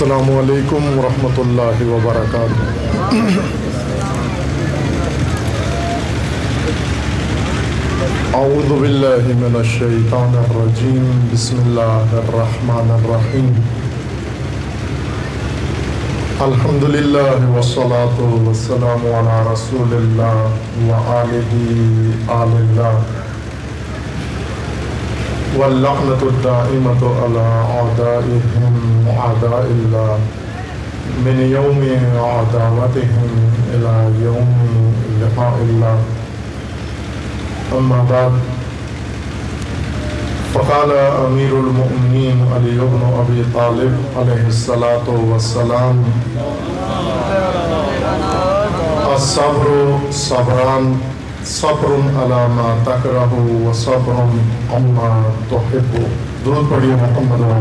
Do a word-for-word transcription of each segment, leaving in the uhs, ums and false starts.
السلام علیکم ورحمۃ اللہ وبرکاتہ۔ اعوذ باللہ من الشیطان الرجیم، بسم اللہ الرحمن الرحیم۔ الحمد للہ والصلاة والسلام علی رسول اللہ وآلہ آل اللہ، واللعنۃ الدائمۃ علی اعدائہم اعداء اللہ من یوم عداوتہم الی یوم لقاء اللہ، اما بعد فقال امیر المؤمنین علی بن ابی طالب علیہ الصلاۃ والسلام: الصبر صبران، صبر علی ما تکرہ و صبر عما تحب۔ درود پڑھیے محمد و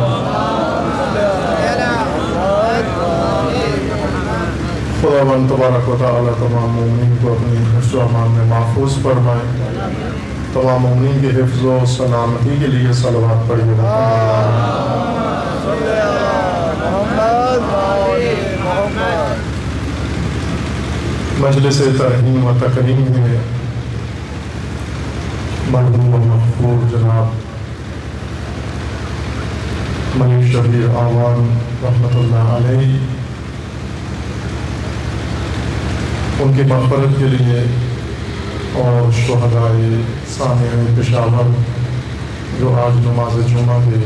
خداوند تبارک و تعالی تمام مومنین کو اپنی حفظ و امان میں محفوظ فرمائے۔ تمام مومنین کے حفظ و سلامتی کے لیے صلوات پڑھیے۔ مجلس ترحیم و تکریم میں مرحوم و مغفور جناب منیب شبیر آوان رحمۃ اللہ علیہ، ان کی مغفرت کے لیے، اور شہدائے سامعین پشاور جو آج نماز جمعہ کے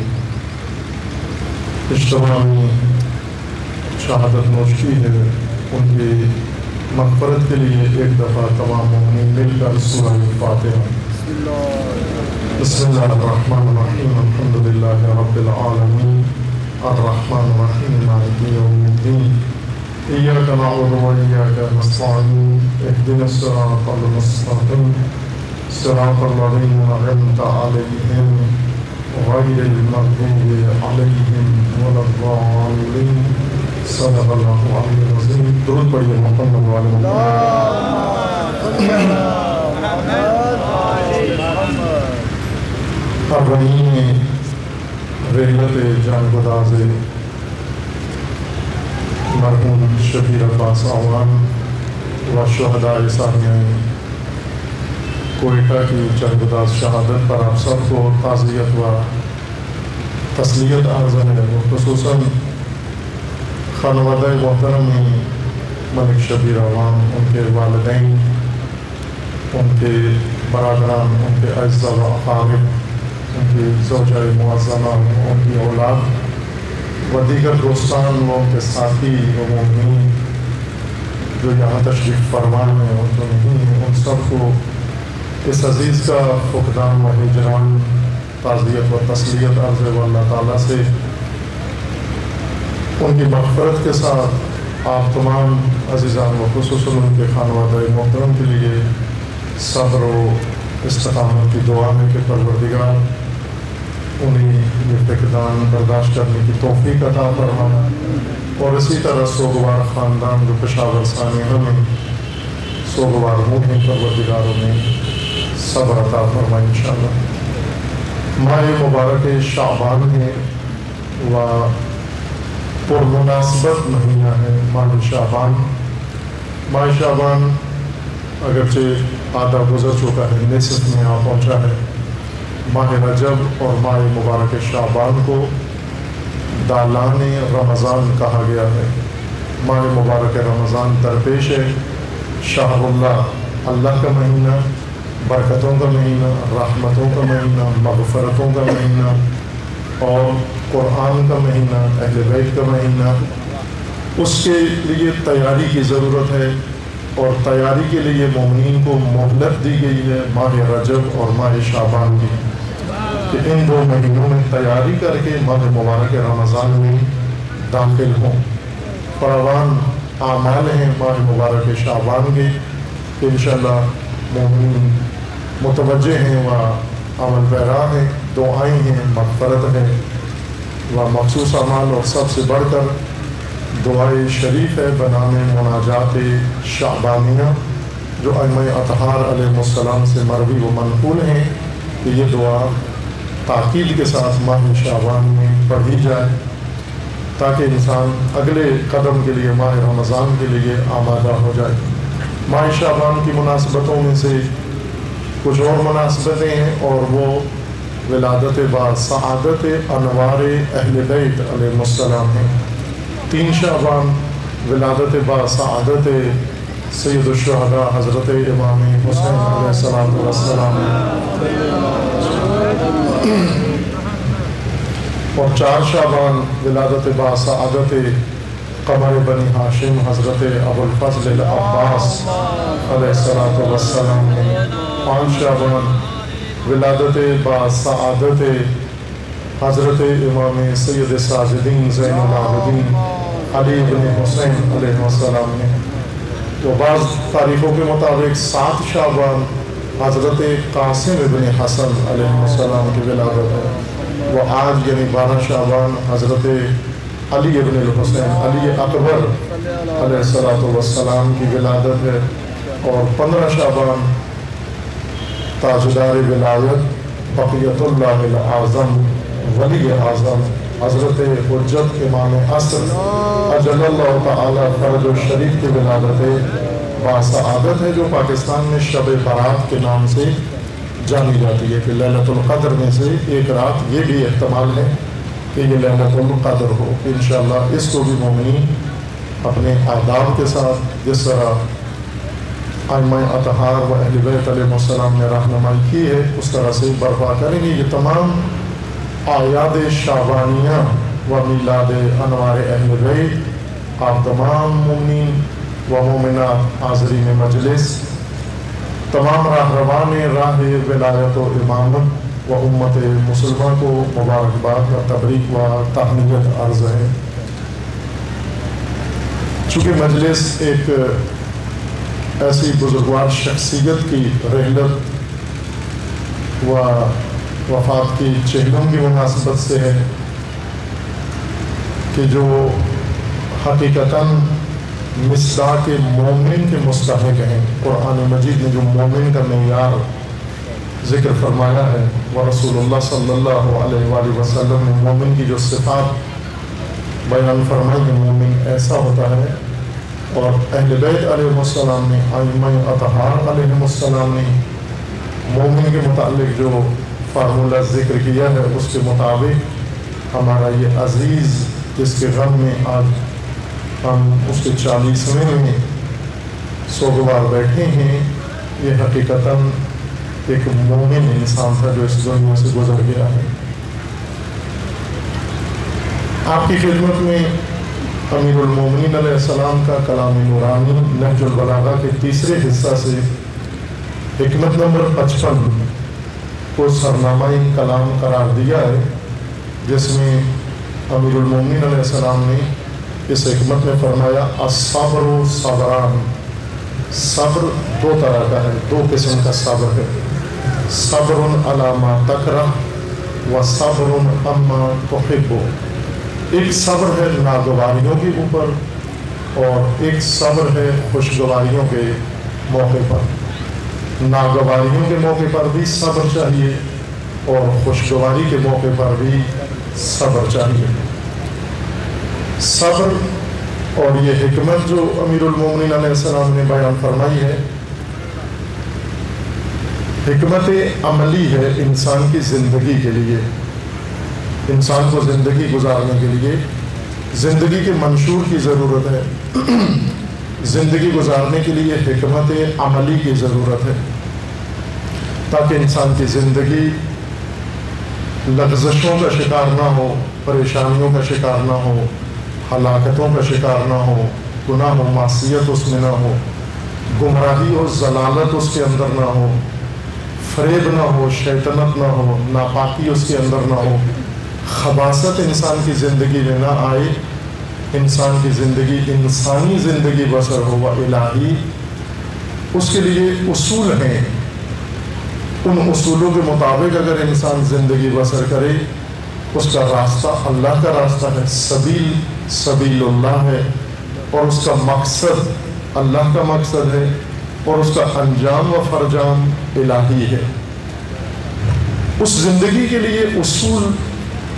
اجتماع میں شہادت نوش کی ہے، ان کی مغفرت کے لیے ایک دفعہ تمام مومنین مل کر سورہ فاتحہ۔ بسم اللہ الرحمن الرحیم، الحمد للہ رب العالمین، الرحمن الرحیم، مالک یوم الدین، ایاک نعبد و ایاک نستعین، اہدنا الصراط المستقیم، صراط الذین انعمت علیہم غیر المغضوب علیہم ولا الضالین، صدق اللہ علیہ العظیم۔ درود پڑھیے محمد و آل محمد۔ اربعین ریلت جانگداز مرحوم شبیر عباس آوان و شہداء ثانیہ کوئٹہ کی جانگداز شہادت پر آپ سب کو تعزیت و تسلیت عرض ہے، خصوصاً خانوادہ محترم ملک شبیر آوان، ان کے والدین، ان کے برادران، ان کے اعزاء و اقارب، ان کی زوجہ معظمہ، ان کی اولاد و دیگر دوستان و ان کے ساتھی و مومنین جو یہاں تشریف فرما ہیں اور جو نہیں ہیں، ان سب کو اس عزیز کا فقدان و ہجران تعزیت و تسلیت عرض و اللہ تعالیٰ سے ان کی مغفرت کے ساتھ آپ تمام عزیزان و خصوصاً ان کے خانوادہ محترم کے لیے صبر و استقامت کی دعا ہے کہ پروردگار انہیں یہ فقدان برداشت کرنے کی توفیق عطا فرمائے، اور اسی طرح سوگوار خاندان جو پشاور سانحہ میں سوگوار ہوں ہیں، پروردگار انہیں صبر عطا فرمائے انشاءاللہ۔ ماہ مبارک شعبان ہے و پر مناسبت مہینہ ہے ماہ شعبان۔ ماہ شعبان اگرچہ آدھا گزر چکا ہے، نصف میں آ پہنچا ہے۔ ماہ رجب اور ماہ مبارک شعبان کو دالان رمضان کہا گیا ہے۔ ماہ مبارک رمضان درپیش ہے، شہر اللہ، اللہ کا مہینہ، برکتوں کا مہینہ، رحمتوں کا مہینہ، مغفرتوں کا مہینہ، اور قرآن کا مہینہ، اہل بیت کا مہینہ۔ اس کے لیے تیاری کی ضرورت ہے، اور تیاری کے لیے مومنین کو مہلت دی گئی ہے ماہ رجب اور ماہ شعبان کی، کہ ان دو مہینوں میں تیاری کر کے ماہ مبارک رمضان میں داخل ہوں۔ فراوان اعمال ہیں ماہ مبارک شعبان کے، کہ انشاءاللہ مومنین متوجہ ہیں و عمل پیرا ہیں، دعائیں ہیں، مغفرت ہے و مخصوص اعمال، اور سب سے بڑھ کر دعائے شریف ہے بنام مناجات شعبانیہ، جو ائمہ اطہار علیہ السلام سے مروی و منقول ہیں کہ یہ دعا تاکید کے ساتھ ماہ شعبان میں پڑھی جائے۔ تاکہ انسان اگلے قدم کے لیے ماہ رمضان کے لیے آمادہ ہو جائے۔ ماہ شعبان کی مناسبتوں میں سے کچھ اور مناسبتیں ہیں، اور وہ ولادت با سعادت انوار اہل بیت علیہ السلام ہیں۔ تین شعبان ولادت با سعادت سید الشہداء حضرت امام حسین علیہ السلام ہے، اور چار شعبان ولادت با سعادت قمر بنی ہاشم حضرت ابو الفضل العباس علیہ السلام ہے۔ پانچ شعبان ولادت با سعادت حضرت امام سید ساجدین زین العابدین علی بن حسین علیہ السلام نے۔ تو بعض تاریخوں کے مطابق سات شعبان حضرت قاسم بن حسن علیہ السلام کی ولادت ہے، وہ آج یعنی بارہ شعبان حضرت علی ابن الحسین علی اکبر علیہ السلام کی ولادت ہے، اور پندرہ شعبان تاجدار ولایت بقیت اللہ العظم ولی اعظم حضرت حجت امام عصر اجل اللہ تعالی فرج الشریف کی ولادت باسعادت ہے، جو پاکستان میں شب برات کے نام سے جانی جاتی ہے کہ لیلۃ القدر میں سے ایک رات یہ بھی احتمال ہے کہ یہ لیلۃ القدر ہو۔ انشاءاللہ اس کو بھی مومنین اپنے آداب کے ساتھ جس طرح ائمہ اطہار و اہل بیت علیہ السلام نے رہنمائی کی ہے اس طرح سے برپا کریں گے۔ یہ تمام اعیاد شعبانیہ و میلاد انوار اہل بیت آپ تمام مومنین و مومنات حاضرین مجلس، تمام راہروان راہ ولایت و امامت و امت مسلمہ کو مبارکباد و تبریک و تہنیت عرض ہے۔ چونکہ مجلس ایک ایسی بزرگوار شخصیت کی رحلت و وفات کی چہلم کی مناسبت سے ہے کہ جو حقیقتاً مصداق مومن کے مستحق ہیں۔ قرآن مجید نے جو مومن کا معیار ذکر فرمایا ہے، ورسول اللہ صلی اللہ علیہ وآلہ وسلم نے مومن کی جو صفات بیان فرمائی ہے، مومن ایسا ہوتا ہے، اور اہل بیت علیہ السلام نے ائمہ اطہار علیہ السلام نے مومن کے متعلق جو فارمولہ ذکر کیا ہے اس کے مطابق ہمارا یہ عزیز جس کے غم میں آج ہم اس کے چالیسویں میں سوگوار بیٹھے ہیں، یہ حقیقتاً ایک مومن انسان تھا جو اس دنیا سے گزر گیا ہے۔ آپ کی خدمت میں امیر المومنین علیہ السلام کا کلام نورانی نہج البلاغہ کے تیسرے حصہ سے حکمت نمبر پچپن کو سرنامہ کلام قرار دیا ہے، جس میں امیر المومنین علیہ السلام نے اس حکمت میں فرمایا الصبر و صبران۔ صبر دو طرح کا ہے، دو قسم کا صبر ہے، صبر علی ما تکرہ و صبر اما تحب۔ ایک صبر ہے ناگواریوں کے اوپر اور ایک صبر ہے خوشگواریوں کے موقع پر۔ ناگواریوں کے موقع پر بھی صبر چاہیے اور خوشگواری کے موقع پر بھی صبر چاہیے۔ صبر اور یہ حکمت جو امیر المومنین علیہ السلام نے بیان فرمائی ہے، حکمت عملی ہے انسان کی زندگی کے لیے، انسان کو زندگی گزارنے کے لیے زندگی کے منشور کی ضرورت ہے، زندگی گزارنے کے لیے حکمت عملی کی ضرورت ہے، تاکہ انسان کی زندگی لغزشوں کا شکار نہ ہو، پریشانیوں کا شکار نہ ہو، ہلاکتوں کا شکار نہ ہو، گناہ و معصیت اس میں نہ ہو، گمراہی و ضلالت اس کے اندر نہ ہو، فریب نہ ہو، شیطنت نہ ہو، ناپاکی اس کے اندر نہ ہو، خباثت انسان کی زندگی میں نہ آئے، انسان کی زندگی انسانی زندگی بسر ہو و الہی۔ اس کے لیے اصول ہیں، ان اصولوں کے مطابق اگر انسان زندگی بسر کرے، اس کا راستہ اللہ کا راستہ ہے، سبیل سبیل اللہ ہے، اور اس کا مقصد اللہ کا مقصد ہے، اور اس کا انجام و فرجام الہی ہے۔ اس زندگی کے لیے اصول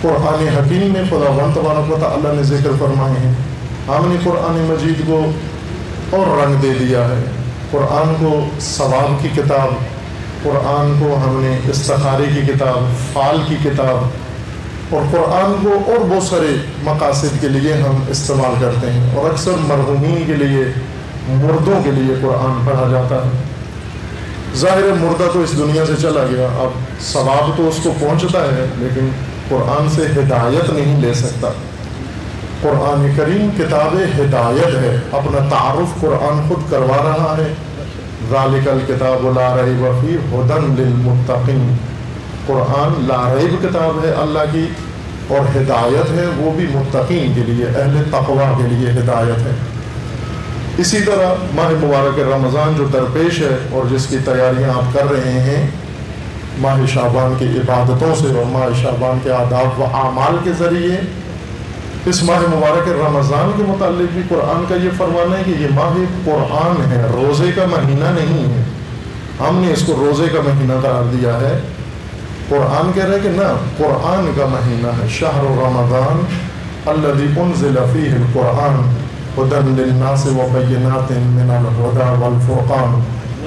قرآن حکیم میں خداوند تبارک و تعالی نے ذکر فرمائے ہیں. ہم نے قرآن مجید کو اور رنگ دے دیا ہے. قرآن کو ثواب کی کتاب، قرآن کو ہم نے استخارے کی کتاب، فال کی کتاب، اور قرآن کو اور بہت سارے مقاصد کے لیے ہم استعمال کرتے ہیں. اور اکثر مرحومین کے لیے، مردوں کے لیے قرآن پڑھا جاتا ہے. ظاہر مردہ تو اس دنیا سے چلا گیا، اب ثواب تو اس کو پہنچتا ہے، لیکن قرآن سے ہدایت نہیں لے سکتا. قرآن کریم کتاب ہدایت ہے. اپنا تعارف قرآن خود کروا رہا ہے. ذالک الکتاب لا ریب فیہ ھدی للمتقین. قرآن لا ریب کتاب ہے اللہ کی، اور ہدایت ہے وہ بھی متقین کے لیے، اہل تقوی کے لیے ہدایت ہے. اسی طرح ماہ مبارک رمضان جو درپیش ہے اور جس کی تیاریاں آپ کر رہے ہیں ماہ شعبان کی عبادتوں سے اور ماہ شعبان کے آداب و اعمال کے ذریعے، اس ماہ مبارک رمضان کے متعلق بھی قرآن کا یہ فرمانا ہے کہ یہ ماہ قرآن ہے، روزے کا مہینہ نہیں ہے. ہم نے اس کو روزے کا مہینہ قرار دیا ہے. قرآن کہہ رہے کہ نہ، قرآن کا مہینہ ہے. شہر رمضان الذی انزل فیہ القرآن ھدی للناس وبینات من الھدی والفرقان.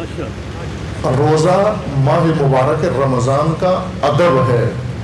روزہ ماہ مبارک رمضان کا ادب ہے،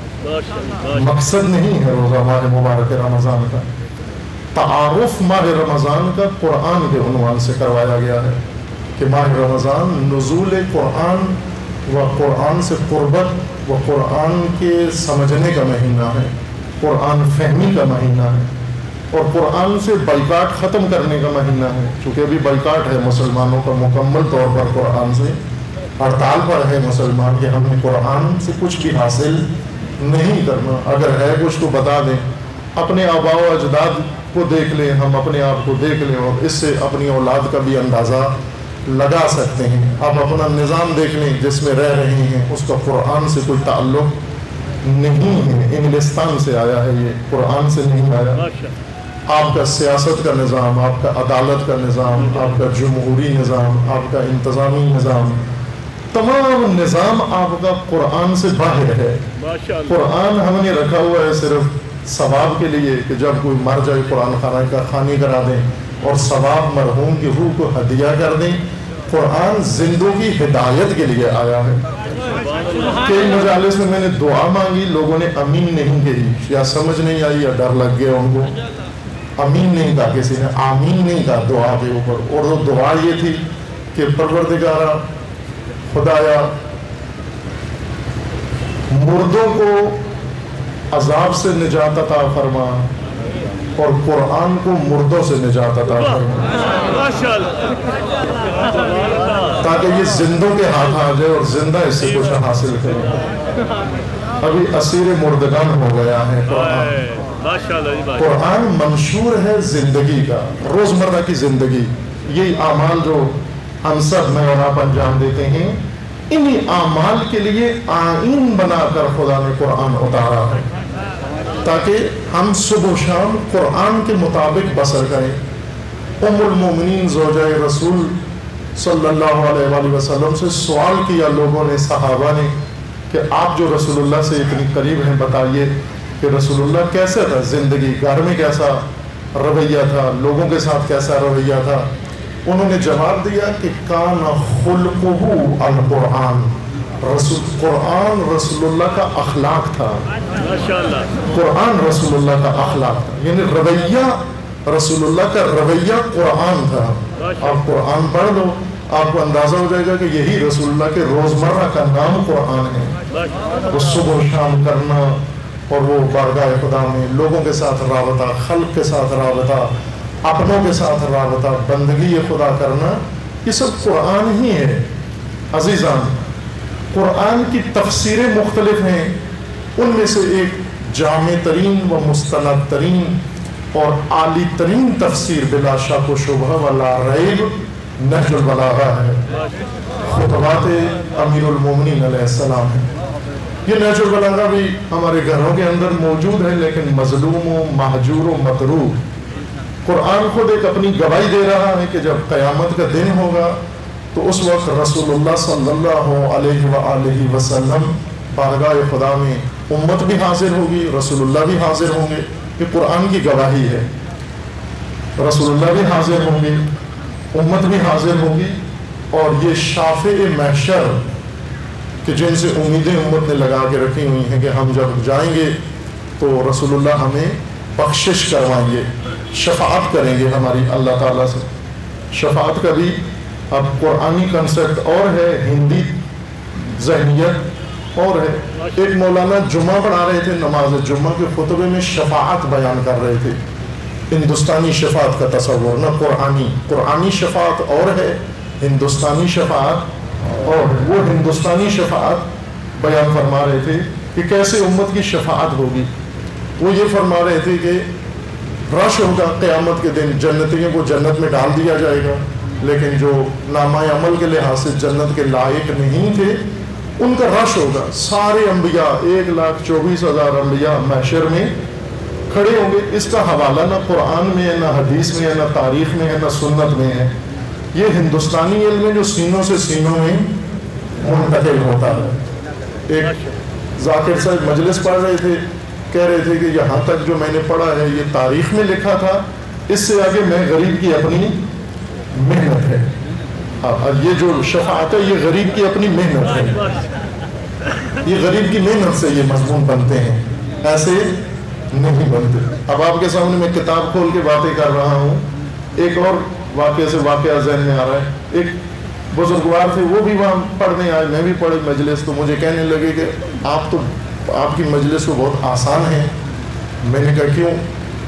مقصد نہیں ہے روزہ ماہ مبارک رمضان کا. تعارف ماہ رمضان کا قرآن کے عنوان سے کروایا گیا ہے کہ ماہ رمضان نزول قرآن و قرآن سے قربت و قرآن کے سمجھنے کا مہینہ ہے، قرآن فہمی کا مہینہ ہے، اور قرآن سے بائیکاٹ ختم کرنے کا مہینہ ہے. چونکہ ابھی بائیکاٹ ہے مسلمانوں کا مکمل طور پر، قرآن سے ہڑتال پر ہے مسلمان کہ ہم نے قرآن سے کچھ بھی حاصل نہیں کرنا. اگر ہے کچھ تو بتا دیں. اپنے آباء و اجداد کو دیکھ لیں، ہم اپنے آپ کو دیکھ لیں، اور اس سے اپنی اولاد کا بھی اندازہ لگا سکتے ہیں. آپ اپنا نظام دیکھ لیں جس میں رہ رہے ہیں، اس کا قرآن سے کوئی تعلق نہیں ہے. انگلستان سے آیا ہے، یہ قرآن سے نہیں آیا. آپ کا سیاست کا نظام، آپ کا عدالت کا نظام، آپ کا جمہوری نظام، آپ کا انتظامی نظام، تمام نظام آپ کا قرآن سے باہر ہے. قرآن ہم نے رکھا ہوا ہے صرف ثواب کے لیے کہ جب کوئی مر جائے قرآن خانہ کا خوانی کرا دیں اور ثواب مرحوم کی روح کو ہدیہ کر دیں. قرآن زندوں کی ہدایت کے لیے آیا ہے. کئی مجالس میں میں نے دعا مانگی، لوگوں نے امین نہیں کہی، یا سمجھ نہیں آئی یا ڈر لگ گیا ان کو. امین نہیں کہا کسی نے، آمین نہیں کہا دعا کے اوپر. اور وہ دعا یہ تھی کہ پروردگارہ خدایا مردوں کو عذاب سے نجات عطا فرما اور قرآن کو مردوں سے نجات عطا فرما، تاکہ یہ زندوں کے ہاتھ آ جائے اور زندہ اس سے کچھ حاصل کرے. ابھی اسیر مردگان ہو گیا ہے قرآن. قرآن منشور ہے زندگی کا، روزمرہ کی زندگی. یہی اعمال جو ہم سب میں اور آپ انجام دیتے ہیں، انہی اعمال کے لیے آئین بنا کر خدا نے قرآن اتارا ہے تاکہ ہم صبح و شام قرآن کے مطابق بسر کریں. ام المومنین زوجہ رسول صلی اللہ علیہ وآلہ وسلم سے سوال کیا لوگوں نے، صحابہ نے، کہ آپ جو رسول اللہ سے اتنی قریب ہیں بتائیے کہ رسول اللہ کیسا تھا، زندگی گھر میں کیسا رویہ تھا، لوگوں کے ساتھ کیسا رویہ تھا. انہوں نے جواب دیا کہ کان خلقہ القرآن، رسول قرآن رسول اللہ کا اخلاق تھا. قرآن رسول اللہ کا اخلاق تھا، یعنی رویہ رسول اللہ کا رویہ قرآن تھا. آپ قرآن پڑھ لو، آپ کو اندازہ ہو جائے گا کہ یہی رسول اللہ کے روزمرہ کا نام قرآن ہے. وہ صبح و شام کرنا اور وہ بارگاہ خدا میں لوگوں کے ساتھ رابطہ، خلق کے ساتھ رابطہ، اپنوں کے ساتھ رابطہ، بندگی خدا کرنا، یہ سب قرآن ہی ہے. عزیزان، قرآن کی تفسیریں مختلف ہیں. ان میں سے ایک جامع ترین و مستند ترین اور عالی ترین تفسیر بلا شک و شبہ ولا ریب نہج البلاغہ ہے، خطبات امیر المومنین علیہ السلام ہے. یہ نہج البلاغہ بھی ہمارے گھروں کے اندر موجود ہے، لیکن مظلوم و محجور و مطروب. قرآن خود ایک اپنی گواہی دے رہا ہے کہ جب قیامت کا دن ہوگا تو اس وقت رسول اللہ صلی اللہ علیہ وآلہ وسلم بارگاہ خدا میں امت بھی حاضر ہوگی، رسول اللہ بھی حاضر ہوں گے، یہ قرآن کی گواہی ہے۔ رسول اللہ بھی حاضر ہوں گے، امت بھی حاضر ہوگی، اور یہ شافع محشر کہ جن سے امیدیں امت نے لگا کے رکھی ہوئی ہیں کہ ہم جب جائیں گے تو رسول اللہ ہمیں بخشش کروائیں گے، شفاعت کریں گے ہماری اللہ تعالیٰ سے۔ شفاعت کا بھی اب قرآنی کنسپٹ اور ہے، ہندی ذہنیت اور ہے۔ ایک مولانا جمعہ پڑھا رہے تھے، نماز جمعہ کے خطبے میں شفاعت بیان کر رہے تھے، ہندوستانی شفاعت کا تصور، نہ قرآنی۔ قرآنی شفاعت اور ہے، ہندوستانی شفاعت اور ہے۔ وہ ہندوستانی شفاعت بیان فرما رہے تھے کہ کیسے امت کی شفاعت ہوگی۔ وہ یہ فرما رہے تھے کہ رش ہوگا قیامت کے دن، جنتیوں کو جنت میں ڈال دیا جائے گا، لیکن جو نامہ عمل کے لحاظ سے جنت کے لائق نہیں تھے ان کا رش ہوگا۔ سارے انبیاء، ایک لاکھ چوبیس ہزار انبیاء محشر میں کھڑے ہوں گے۔ اس کا حوالہ نہ قرآن میں ہے، نہ حدیث میں ہے، نہ تاریخ میں ہے، نہ سنت میں ہے۔ یہ ہندوستانی علم ہے جو سینوں سے سینوں میں منتقل ہوتا ہے۔ ایک ذاکر صاحب مجلس پڑھ رہے تھے، کہہ رہے تھے کہ یہاں تک جو میں نے پڑھا ہے یہ تاریخ میں لکھا تھا، اس سے آگے میں غریب کی اپنی محنت ہے۔ یہ جو شفاعت ہے یہ غریب کی اپنی محنت ہے، یہ غریب کی محنت سے یہ مضمون بنتے ہیں، ایسے نہیں بنتے۔ اب آپ کے سامنے میں کتاب کھول کے باتیں کر رہا ہوں، ایک اور واقعے سے واقعہ ذہن میں آ رہا ہے۔ ایک بزرگوار تھے، وہ بھی وہاں پڑھنے آئے، میں بھی پڑھی مجلس، تو مجھے کہنے لگے کہ آپ تو آپ کی مجلس تو بہت آسان ہے۔ میں نے کہا کیوں؟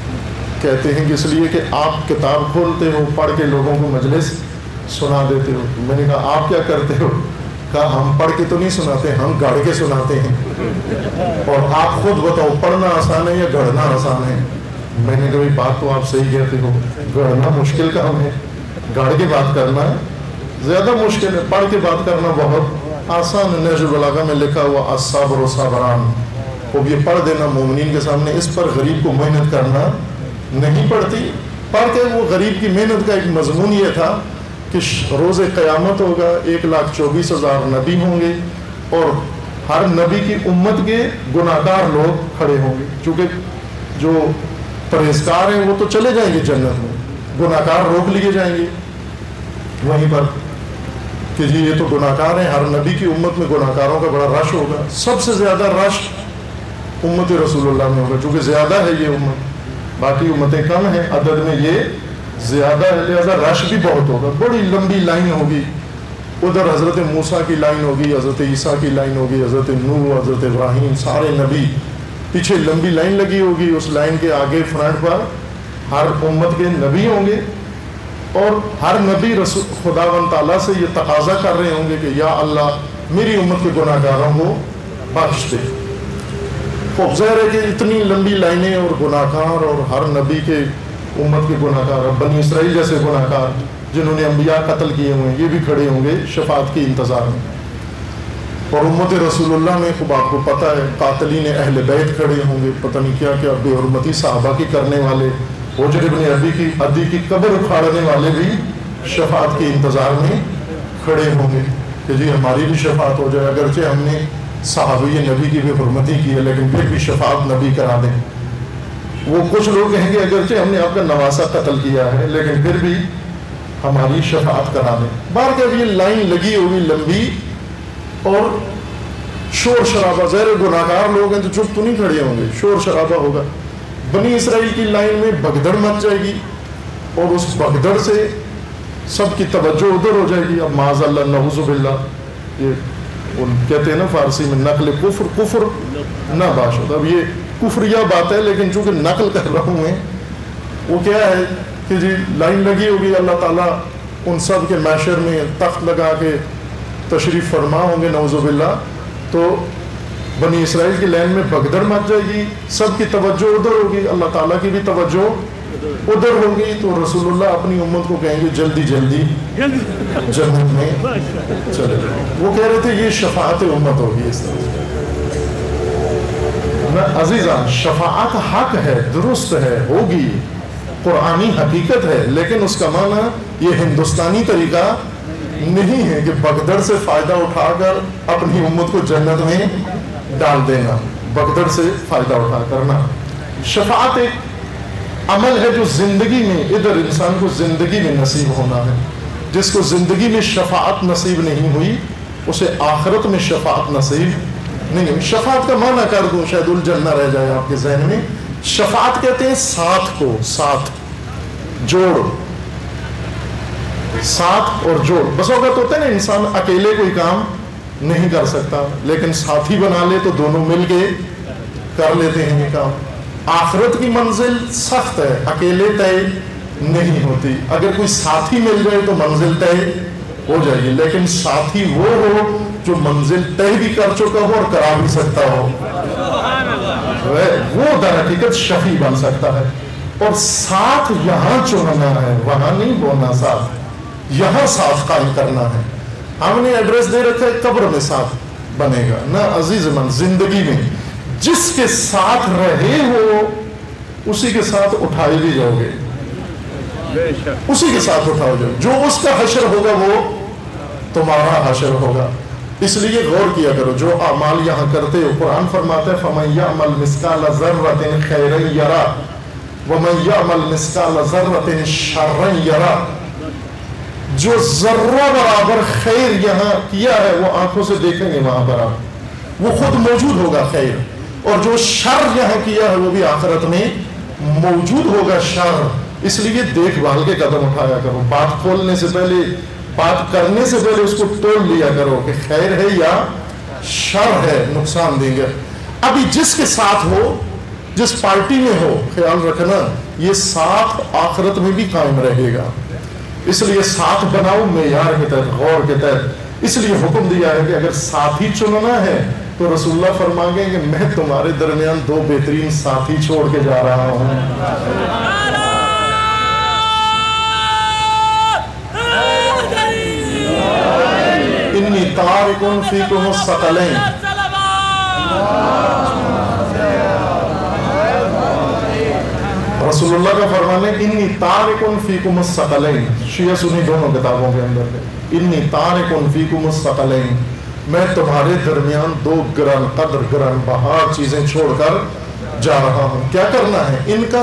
کہتے ہیں کہ اس لیے کہ آپ کتاب کھولتے ہو، پڑھ کے لوگوں کو مجلس سنا دیتے ہو۔ میں نے کہا آپ کیا کرتے ہو؟ کہا ہم پڑھ کے تو نہیں سناتے، ہم گڑھ کے سناتے ہیں۔ اور آپ خود بتاؤ پڑھنا آسان ہے یا گڑھنا آسان ہے؟ میں نے کہا بات تو آپ صحیح کہتے ہو، گڑھنا مشکل کام ہے، گڑھ کے بات کرنا زیادہ مشکل ہے، پڑھ کے بات کرنا بہت آسان ہے۔ نہج البلاغہ میں لکھا ہوا الصبر صبران، خوب یہ پڑھ دینا مومنین کے سامنے۔ اس پر غریب کو محنت کرنا نہیں پڑتی۔ پڑھ کے وہ غریب کی محنت کا ایک مضمون یہ تھا کہ روز قیامت ہوگا، ایک لاکھ چوبیس ہزار نبی ہوں گے، اور ہر نبی کی امت کے گناہ گار لوگ کھڑے ہوں گے۔ چونکہ جو پرہیزگار ہیں وہ تو چلے جائیں گے جنت میں، گناہ گار روک لیے جائیں گے وہیں پر کہ جی یہ تو گناہ گار ہیں۔ ہر نبی کی امت میں گناہ گاروں کا بڑا رش ہوگا، سب سے زیادہ رش امت رسول اللہ میں ہوگا، چونکہ زیادہ ہے یہ امت، باقی امتیں کم ہیں عدد میں، یہ زیادہ ہے، لہذا رش بھی بہت ہوگا، بڑی لمبی لائن ہوگی۔ ادھر حضرت موسیٰ کی لائن ہوگی، حضرت عیسیٰ کی لائن ہوگی، حضرت نوح، حضرت ابراہیم، سارے نبی، پیچھے لمبی لائن لگی ہوگی۔ اس لائن کے آگے فرنٹ پر ہر امت کے نبی ہوں گے، اور ہر نبی رسول خداوند تعالیٰ سے یہ تقاضا کر رہے ہوں گے کہ یا اللہ میری امت کے گناہ گاروں کو بخش دے۔ خوب ظاہر ہے کہ اتنی لمبی لائنیں اور گناہ گار، اور ہر نبی کے امت کے گناہ گار، بنی اسرائیل جیسے گناہ گار جنہوں نے انبیاء قتل کیے ہوئے ہیں، یہ بھی کھڑے ہوں گے شفاعت کی انتظار میں۔ اور امت رسول اللہ میں خوب آپ کو پتہ ہے قاتلین اہل بیت کھڑے ہوں گے، پتہ نہیں کیا کیا بے حرمتی صحابہ کی کرنے والے، حجر ابن ابی کی عدی کی قبر اکھاڑنے والے بھی شفاعت کے انتظار میں کھڑے ہوں گے کہ جی ہماری بھی شفاعت ہو جائے، اگرچہ ہم نے صحابی نبی کی بے حرمتی کی ہے لیکن پھر بھی شفاعت نبی کرا دیں۔ وہ کچھ لوگ کہیں گے اگرچہ ہم نے آپ کا نواسہ قتل کیا ہے لیکن پھر بھی ہماری شفاعت کرا دیں۔ بار کہ اب یہ لائن لگی ہوگی لمبی، اور شور شرابہ، ظاہر گناہ گار لوگ ہیں تو چپ تو نہیں کھڑے ہوں گے، شور شرابہ ہوگا۔ بنی اسرائیل کی لائن میں بھگدڑ مچ جائے گی، اور اس بھگدڑ سے سب کی توجہ ادھر ہو جائے گی۔ اب معاذ اللہ نعوذ باللہ، یہ کہتے ہیں نا فارسی میں نقل کفر، کفر نہ باشد۔ اب یہ کفریہ بات ہے لیکن چونکہ نقل کر رہا ہوں میں، وہ کیا ہے کہ جی لائن لگی ہوگی، اللہ تعالیٰ ان سب کے محشر میں تخت لگا کے تشریف فرما ہوں گے نعوذ باللہ، تو بنی اسرائیل کی لائن میں بھگدڑ مچ جائے گی، سب کی توجہ ادھر ہوگی، اللہ تعالیٰ کی بھی توجہ ادھر ہوگی، تو رسول اللہ اپنی امت کو کہیں گے جلدی جلدی جنت میں چلے جائیں۔ وہ کہہ رہے تھے یہ شفاعت امت ہوگی اس طرح سے۔ عزیزان شفاعت حق ہے، درست ہے، ہوگی، قرآنی حقیقت ہے، لیکن اس کا معنی یہ ہندوستانی طریقہ نہیں ہے کہ بغدر سے فائدہ اٹھا کر اپنی امت کو جنت میں ڈال دینا۔ बगदड़ से फ़ायदा उठा करना। शफाअत एक अमल है जो ज़िंदगी में, इधर इंसान को ज़िंदगी में नसीब होना है। जिसको ज़िंदगी में शफाअत नसीब नहीं हुई उसे आखिरत में शफाअत नसीब नहीं हुई। शफाअत का माना कर दूँ, शायद उलझन न रह जाए आपके जहन में। शफाअत कहते हैं साथ को, साथ जोड़, साथ और जोड़। बस औकत होता है ना, इंसान अकेले कोई काम नहीं कर सकता, लेकिन साथी बना ले तो दोनों मिलके कर लेते हैं ये काम। आखिरत की मंजिल सख्त है, अकेले तय नहीं होती। अगर कोई साथी मिल जाए तो मंजिल तय हो जाएगी, लेकिन साथी वो हो जो मंजिल तय भी कर चुका हो और करा भी सकता हो, वो दर हकीकत शफी बन सकता है। और साथ यहाँ चुनना है, वहां नहीं बोलना साथ, यहाँ साथ कायम करना है। हमने एड्रेस दे रखा है कब्र में साथ बनेगा ना अजीज मन, जिंदगी में जिसके साथ रहे हो उसी के साथ उठाए भी जाओगे, उसी के साथ उठाओ जाओ। जो उसका हशर होगा वो तुम्हारा हशर होगा। इसलिए गौर किया करो जो अमाल यहाँ करते हो। कुरान फरमाता है फमन यअमल मिस्काल ज़र्रतिन खैरन यरा वमन यअमल मिस्काल ज़र्रतिन शर्रन यरा। जो जर्रा बराबर खैर यहाँ किया है वो आंखों से देखेंगे, वहां पर आप वो खुद मौजूद होगा खैर, और जो शर यहाँ किया है वो भी आखिरत में मौजूद होगा शर। इसलिए देखभाल के कदम उठाया करो। बात खोलने से पहले, बात करने से पहले उसको तोड़ लिया करो कि खैर है या शर है, नुकसान देंगे। अभी जिसके साथ हो, जिस पार्टी में हो, ख्याल रखना ये साथ आखिरत में भी कायम रहेगा। इसलिए साथ बनाओ मेयार के तहत, गौर के तहत। इसलिए हुक्म दिया है कि अगर साथी चुनना है तो रसूलुल्लाह फरमाएंगे कि मैं तुम्हारे दरमियान दो बेहतरीन साथी छोड़ के जा रहा हूँ। इन्नी तारिकुन फीकुम सकलैन, रसूलुल्लाह का फरमाने इन्नी तारिकुन फीकुम सकलैन, शिया सुन्नी दोनों किताबों के अंदर है। इन्नी तारिकुन फीकुम सकलैन, मैं तुम्हारे दरमियान दो ग्रहण कदर ग्रहण बहा चीजें छोड़कर जा रहा हूं। क्या करना है? इनका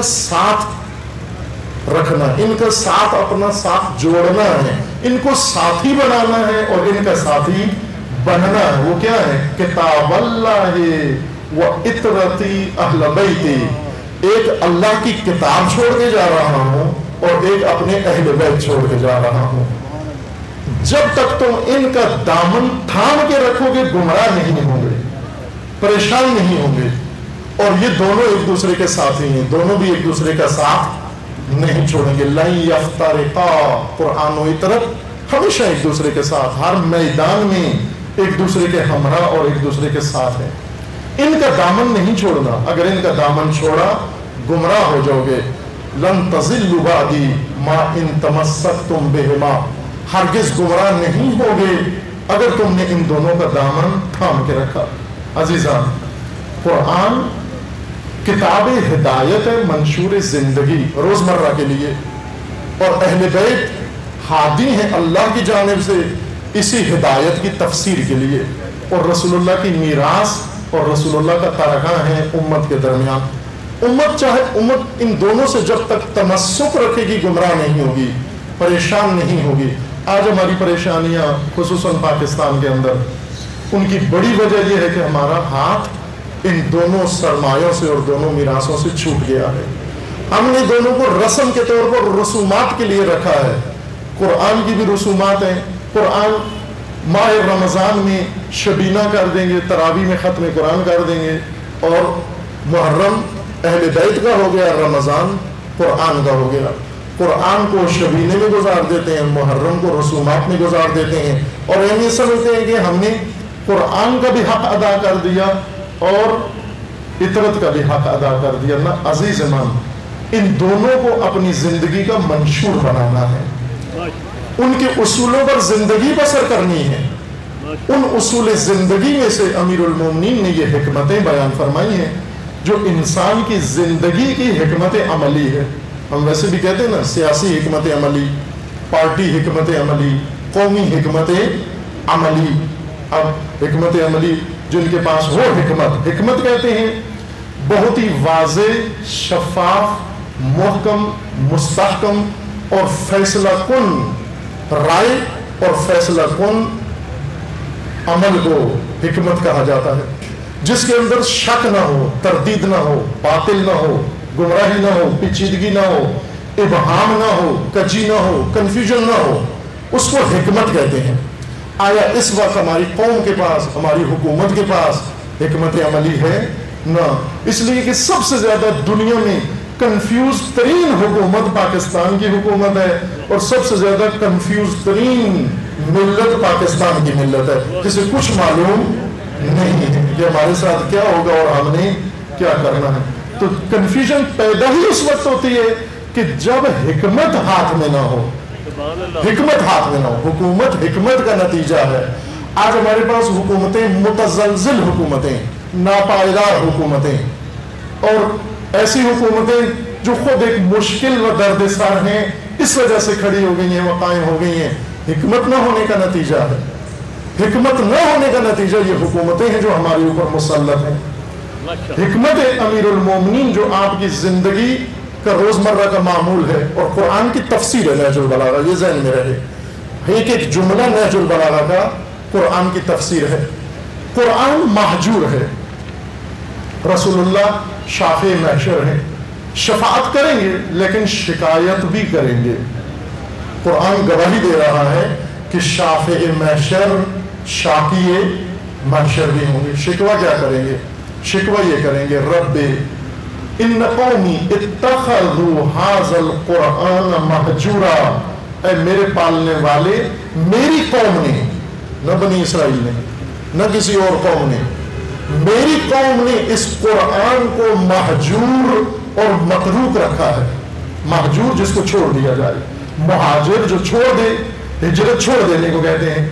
साथ रखना, इनका साथ अपना साथ जोड़ना है, इनको साथी बनाना है और इनका साथी बनना है। वो क्या है? किताबल्लाहि व इतरती अहल बैती, एक अल्लाह की किताब छोड़ के जा रहा हूं और एक अपने अहले बैत छोड़ के जा रहा हूं। जब तक तुम इनका दामन थाम के रखोगे गुमराह नहीं होंगे, परेशान नहीं होंगे। और ये दोनों एक दूसरे के साथी हैं, दोनों भी एक दूसरे का साथ नहीं छोड़ेंगे। लन यफ्तरिका, कुरान व इतरत हमेशा एक दूसरे के साथ, हर मैदान में एक दूसरे के हमरा और एक दूसरे के साथ है। इनका दामन नहीं छोड़ना, अगर इनका दामन छोड़ा गुमराह हो जाओगे। लन तज़िल्लु बादी मा इन तमस्सकतुम बिहिमा, हरगिज गुमराह नहीं होगे अगर तुमने इन दोनों का दामन थाम के रखा। अजीजान, कुरान किताब हिदायत है, मंशूर जिंदगी रोजमर्रा के लिए, और अहले बैत हादी हैं अल्लाह की जानिब से इसी हिदायत की तफसीर के लिए, और रसूलुल्लाह की मीरास और रसूलुल्लाह का तरका है उम्मत के दरमियान। उम्मत चाहे उम्मत इन दोनों से जब तक तमस्सुक रखेगी गुमराह नहीं होगी, परेशान नहीं होगी। आज हमारी परेशानियां खुसूसन पाकिस्तान के अंदर, उनकी बड़ी वजह यह है कि हमारा हाथ इन दोनों सरमायों से और दोनों मीरासों से छूट गया है। हमने दोनों को रस्म के तौर पर रसूमात के लिए रखा है। कुरान की भी रसूमात हैं। कुरान माह रमज़ान में शबीना कर देंगे, तरावी में ख़त्म कुरान कर देंगे, और मुहर्रम अहले बैत का हो गया, रमज़ान कुरान का हो गया। कुरान को शबीने में गुजार देते हैं, मुहर्रम को रसूमात में गुजार देते हैं, और हम ये समझते हैं कि हमने कुरान का भी हक अदा कर दिया और इतरत का भी हक अदा कर दिया। ना अजीज मान, इन दोनों को अपनी जिंदगी का मंशूर बनाना है, उनके उसूलों पर जिंदगी बसर करनी है। उन उसूल जिंदगी में से अमीरुल मोमिनीन ने ये हिकमतें बयान फरमाई हैं जो इंसान की जिंदगी की हिकमत अमली है। हम वैसे भी कहते हैं ना, सियासी हिकमत अमली, पार्टी हिकमत अमली, कौमी हिकमत अमली। अब हिकमत अमली جن کے پاس وہ حکمت، حکمت کہتے ہیں بہت ہی واضح، شفاف، محکم، مستحکم اور فیصلہ کن رائے اور فیصلہ کن عمل کو حکمت کہا جاتا ہے، جس کے اندر شک نہ ہو، تردید نہ ہو، باطل نہ ہو، گمراہی نہ ہو، پیچیدگی نہ ہو، ابہام نہ ہو، کجی نہ ہو، کنفیوژن نہ ہو، اس کو حکمت کہتے ہیں۔ آیا اس وقت ہماری قوم کے پاس، ہماری حکومت کے پاس حکمت عملی ہے؟ نہ، اس لیے کہ سب سے زیادہ دنیا میں کنفیوز ترین حکومت پاکستان کی حکومت ہے، اور سب سے زیادہ کنفیوز ترین ملت پاکستان کی ملت ہے، جسے کچھ معلوم نہیں ہے کہ ہمارے ساتھ کیا ہوگا اور ہم نے کیا کرنا ہے۔ تو کنفیوژن پیدا ہی اس وقت ہوتی ہے کہ جب حکمت ہاتھ میں نہ ہو، حکمت ہاتھ میں نہ ہو۔ حکومت حکمت کا نتیجہ ہے۔ آج ہمارے پاس حکومتیں متزلزل حکومتیں، ناپائیدار حکومتیں، اور ایسی حکومتیں جو خود ایک مشکل و درد سر ہیں، اس وجہ سے کھڑی ہو گئی ہیں و قائم ہو گئی ہیں۔ حکمت نہ ہونے کا نتیجہ ہے، حکمت نہ ہونے کا نتیجہ یہ حکومتیں ہیں جو ہمارے اوپر مسلط ہیں۔ حکمت امیر المومنین جو آپ کی زندگی کا روزمرہ کا معمول ہے، اور قرآن کی تفسیر ہے نہج البلاغہ، یہ ذہن میں رہے، ایک ایک جملہ نہج البلاغہ کا قرآن کی تفسیر ہے۔ قرآن محجور ہے، رسول اللہ شافع محشر ہیں، شفاعت کریں گے لیکن شکایت بھی کریں گے۔ قرآن گواہی دے رہا ہے کہ شافع محشر، شاکی محشر بھی ہوں گے۔ شکوہ کیا کریں گے؟ شکوہ یہ کریں گے، رب ان قومی اتخذوا ھذا القرآن مہجورا، اے میرے پالنے والے، میری قوم نے، نہ بنی اسرائیل نے، نہ کسی اور قوم نے، میری قوم نے اس قرآن کو مہجور اور متروک رکھا ہے۔ مہجور جس کو چھوڑ دیا جائے، مہاجر جو چھوڑ دے، ہجرت چھوڑ دینے کو کہتے ہیں۔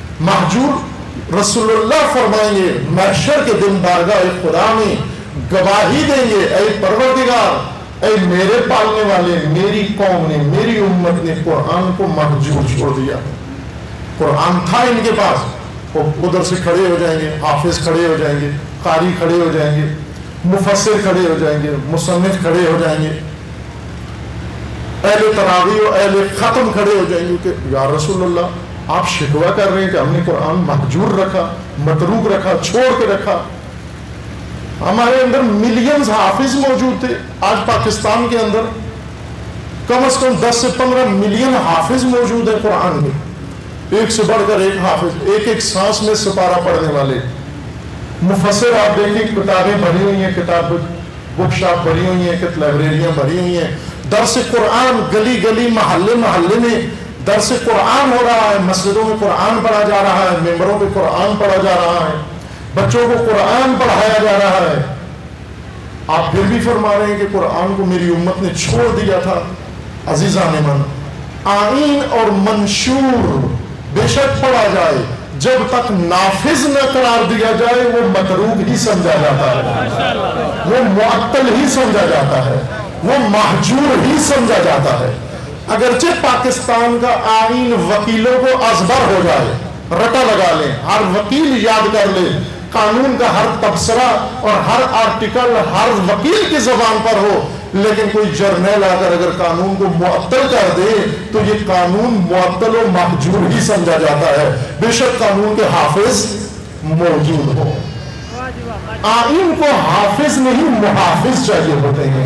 مہجور رسول اللہ فرمائیں گے محشر کے دن بارگاہ خدا میں گواہی دیں گے، اے پروردگار، اے میرے پالنے والے، میری قوم نے، میری امت نے قرآن کو مہجور چھوڑ دیا۔ قرآن تھا ان کے پاس، وہ ادھر سے کھڑے ہو جائیں گے، حافظ کھڑے ہو جائیں گے، قاری کھڑے ہو جائیں گے، مفسر کھڑے ہو جائیں گے، مصنف کھڑے ہو جائیں گے، اہل تراویح و اہل ختم کھڑے ہو جائیں گے کہ یا رسول اللہ، آپ شکوہ کر رہے ہیں کہ ہم نے قرآن مہجور رکھا، متروک رکھا، چھوڑ کے رکھا۔ ہمارے اندر ملینز حافظ موجود تھے، آج پاکستان کے اندر کم از کم دس سے پندرہ ملین حافظ موجود ہیں قرآن میں، ایک سے بڑھ کر ایک حافظ، ایک ایک سانس میں سپارہ پڑھنے والے۔ مفسر آپ دیکھیں، کتابیں بھری ہوئی ہیں، کتاب بک شاپ بھری ہوئی ہیں، لائبریریاں بھری ہوئی ہیں، درس قرآن گلی گلی محلے محلے میں درس قرآن ہو رہا ہے، مسجدوں میں قرآن پڑھا جا رہا ہے، ممبروں پہ قرآن پڑھا جا رہا ہے، بچوں کو قرآن پڑھایا جا رہا ہے۔ آپ پھر بھی فرما رہے ہیں کہ قرآن کو میری امت نے چھوڑ دیا تھا۔ عزیزان من، آئین اور منشور بے شک پڑھا جائے، جب تک نافذ نہ قرار دیا جائے وہ متروک ہی سمجھا جاتا ہے، وہ معطل ہی سمجھا جاتا ہے، وہ محجور ہی سمجھا جاتا ہے۔ اگرچہ پاکستان کا آئین وکیلوں کو ازبر ہو جائے، رٹا لگا لیں، ہر وکیل یاد کر لے، قانون کا ہر تبصرہ اور ہر آرٹیکل ہر وکیل کی زبان پر ہو، لیکن کوئی جرنیل آ کر اگر قانون کو معطل کر دے تو یہ قانون معطل و محجور ہی سمجھا جاتا ہے، بے شک قانون کے حافظ موجود ہو۔ آئین کو حافظ نہیں محافظ چاہیے ہوتے ہیں۔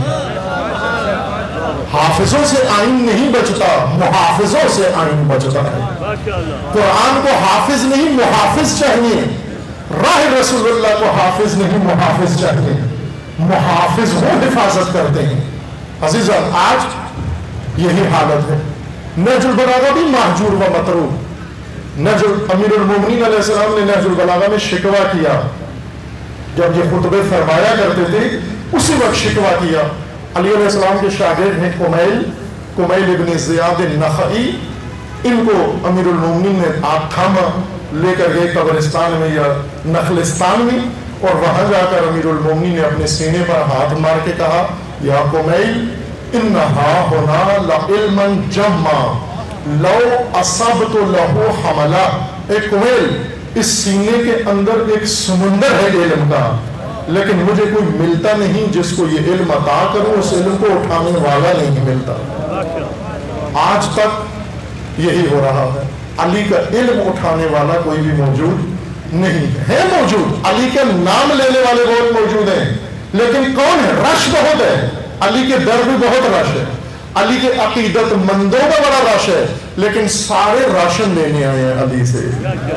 حافظوں سے آئین نہیں بچتا، محافظوں سے آئین بچتا ہے۔ قرآن کو حافظ نہیں محافظ چاہیے، راہ رسول اللہ کو حافظ نہیں محافظ چاہیے۔ محافظ وہ حفاظت کرتے ہیں۔ عزیزان، آج یہی حالت ہے۔ نہج البلاغہ بھی محجور و متروک۔ نہج امیر المومنین علیہ السلام نے نہج البلاغہ میں شکوہ کیا، جب یہ خطبے فرمایا کرتے تھے اسی وقت شکوہ کیا۔ علی علیہ السلام کے شاگرد ہیں کمیل کمیل ابن زیاد النخعی، ان کو امیر المومنین نے آپ تھاما، لے کر گئے قبرستان میں یا نخلستان میں، اور وہاں جا کر امیر المومنین نے اپنے سینے پر ہاتھ مار کے کہا، یا کمیل انہا ہونا لعلما جمع لو اصبت لہو حملہ، اے کمیل اس سینے کے اندر ایک سمندر ہے علم کا، لیکن مجھے کوئی ملتا نہیں جس کو یہ علم عطا کروں، اس علم کو اٹھانے والا نہیں ملتا۔ آج تک یہی ہو رہا ہے، علی کا علم اٹھانے والا کوئی بھی موجود نہیں ہے۔ موجود علی کا نام لینے والے بہت موجود ہیں، لیکن کون ہے؟ رش بہت ہے، علی کے در بھی بہت رش ہے، علی کے عقیدت مندوں کا بڑا رش ہے، لیکن سارے راشن لینے آئے ہیں علی سے۔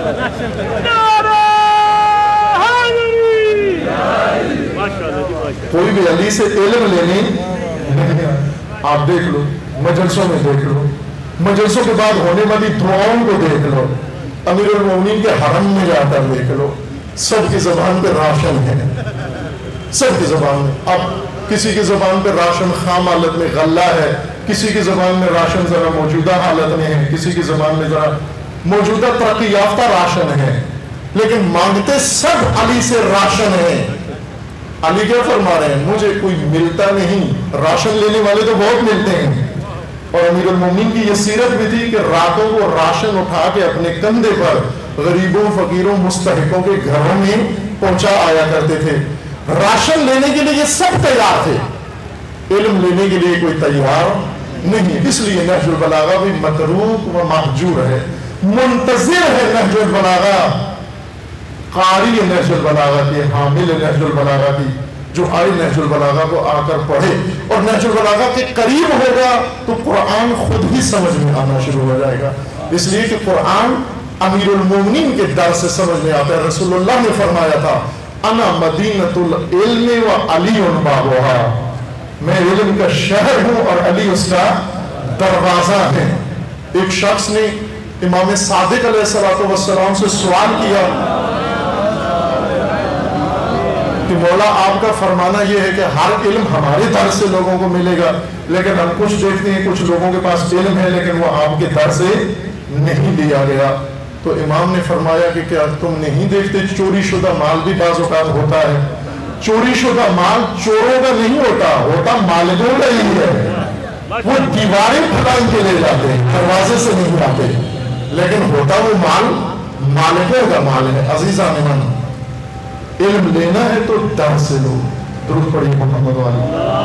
کوئی بھی علی سے علم لینے نہیں آئے۔ آپ دیکھ لو، مجلسوں میں دیکھ لو، مجلسوں کے بعد ہونے والی دعاؤں کو دیکھ لو، امیر المومنین کے حرم میں جا کر دیکھ لو، سب کی زبان پہ راشن ہے، سب کی زبان میں۔ اب کسی کی زبان پہ راشن خام حالت میں غلہ ہے، کسی کی زبان میں راشن ذرا موجودہ حالت میں ہے، کسی کی زبان میں ذرا موجودہ ترقی یافتہ راشن ہے، لیکن مانگتے سب علی سے راشن ہے۔ علی کیا فرما رہے ہیں؟ مجھے کوئی ملتا نہیں، راشن لینے والے تو بہت ملتے ہیں۔ اور امیر المومنین کی یہ سیرت بھی تھی کہ راتوں کو راشن اٹھا کے اپنے کندھے پر غریبوں، فقیروں، مستحقوں کے گھروں میں پہنچا آیا کرتے تھے۔ راشن لینے کے لیے یہ سب تیار تھے، علم لینے کے لیے کوئی تیار نہیں۔ اس لیے نہج البلاغہ بھی متروک و مہجور ہے، منتظر ہے نہج البلاغہ، قاری نہج البلاغہ کی، حامل نہج البلاغہ کی، جو آئے نہج البلاغہ کو آ کر پڑھے اور نہج البلاغہ کے قریب ہوگا تو قرآن خود ہی سمجھ میں آنا شروع ہو جائے گا۔ اس لیے کہ قرآن امیر المومنین کے در سے سمجھ میں آتا ہے۔ رسول اللہ نے فرمایا تھا انا مدینۃ العلم و علی بابھا، میں علم کا شہر ہوں اور علی اس کا دروازہ ہے۔ ایک شخص نے امام صادق علیہ السلام سے سوال کیا کہ مولا آپ کا فرمانا یہ ہے کہ ہر علم ہمارے در سے لوگوں کو ملے گا، لیکن ہم کچھ دیکھتے ہیں کچھ لوگوں کے پاس علم ہے لیکن وہ آپ کے در سے نہیں لیا گیا۔ تو امام نے فرمایا کہ کیا تم نہیں دیکھتے چوری شدہ مال بھی بعض اوقات ہوتا ہے؟ چوری شدہ مال چوروں کا نہیں ہوتا، ہوتا مالکوں کا ہی ہے۔ وہ دیواریں پھٹان کے لے جاتے ہیں، دروازے سے نہیں آتے، لیکن ہوتا وہ مال مالکوں کا مال ہے۔ عزیزان من، علم لینا ہے تو در سے لو۔ درود پڑھیے محمد والی۔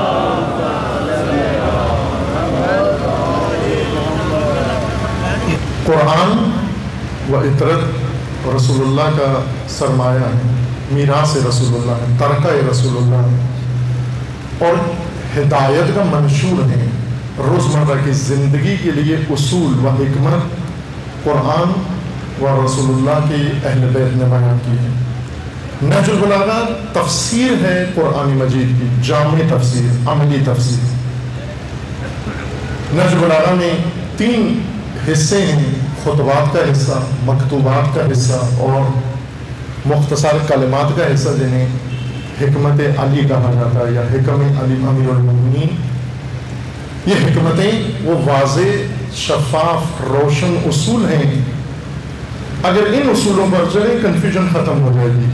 قرآن و عطرت رسول اللہ کا سرمایہ ہے، میراث رسول اللہ ہے، ترکہ رسول اللہ ہے، اور ہدایت کا منشور ہے۔ روزمرہ کی زندگی کے لیے اصول و حکمت قرآن و رسول اللہ کی اہل بیت نے بیان کی ہے۔ نہج البلاغہ تفسیر ہے قرآن مجید کی، جامع تفسیر، عملی تفسیر۔ نہج البلاغہ میں تین حصے ہیں، خطبات کا حصہ، مکتوبات کا حصہ اور مختصر کلمات کا حصہ، جنہیں حکمت علی کہا جاتا ہے یا حکم علی امیر المومنین۔ یہ حکمتیں وہ واضح، شفاف، روشن اصول ہیں۔ اگر ان اصولوں پر چلیں کنفیوژن ختم ہو جائے گی،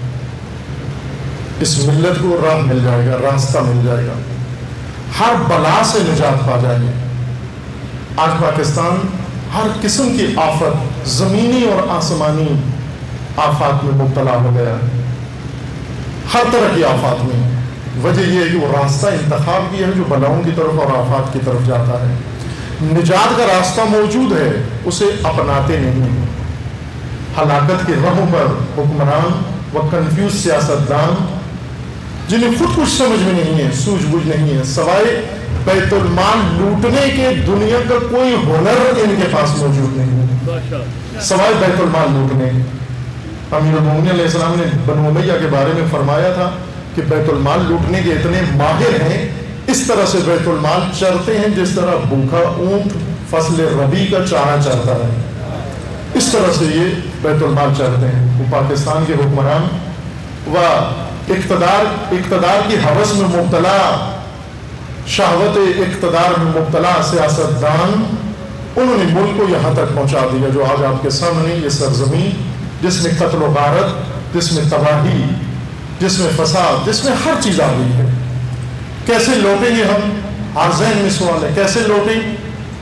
اس ملت کو راہ مل جائے گا، راستہ مل جائے گا، ہر بلا سے نجات پا جائے گی۔ آج پاکستان ہر قسم کی آفت، زمینی اور آسمانی آفات میں مبتلا ہو گیا ہے، ہر طرح کی آفات میں۔ وجہ یہ ہے کہ وہ راستہ انتخاب کیا ہے جو بلاؤں کی طرف اور آفات کی طرف جاتا ہے۔ نجات کا راستہ موجود ہے، اسے اپناتے نہیں۔ ہلاکت کے راہوں پر حکمران و کنفیوز سیاستدان جنہیں خود کچھ سمجھ میں نہیں ہے، سوجھ بوجھ نہیں ہے، سوائے بیت المال لوٹنے کے دنیا کا کوئی ہنر ان کے پاس موجود نہیں ہے، سوائے بیت المال لوٹنے۔ امیر المومنین علیہ السلام نے بنو امیہ کے بارے میں فرمایا تھا کہ بیت المال لوٹنے کے اتنے ماہر ہیں، اس طرح سے بیت المال چرتے ہیں جس طرح بھوکا اونٹ فصل ربی کا چارہ چرتا ہے، اس طرح سے یہ بیت المال چرتے ہیں۔ وہ پاکستان کے حکمران و اقتدار اقتدار کی ہوس میں مبتلا، شہوت اقتدار میں مبتلا سیاستدان، انہوں نے ملک کو یہاں تک پہنچا دیا جو آج آپ کے سامنے یہ سرزمین، جس میں قتل و غارت، جس میں تباہی، جس میں فساد، جس میں ہر چیز آ گئی ہے۔ کیسے لوٹیں گے ہم؟ ہر ذہن میں سوال ہے، کیسے لوٹیں؟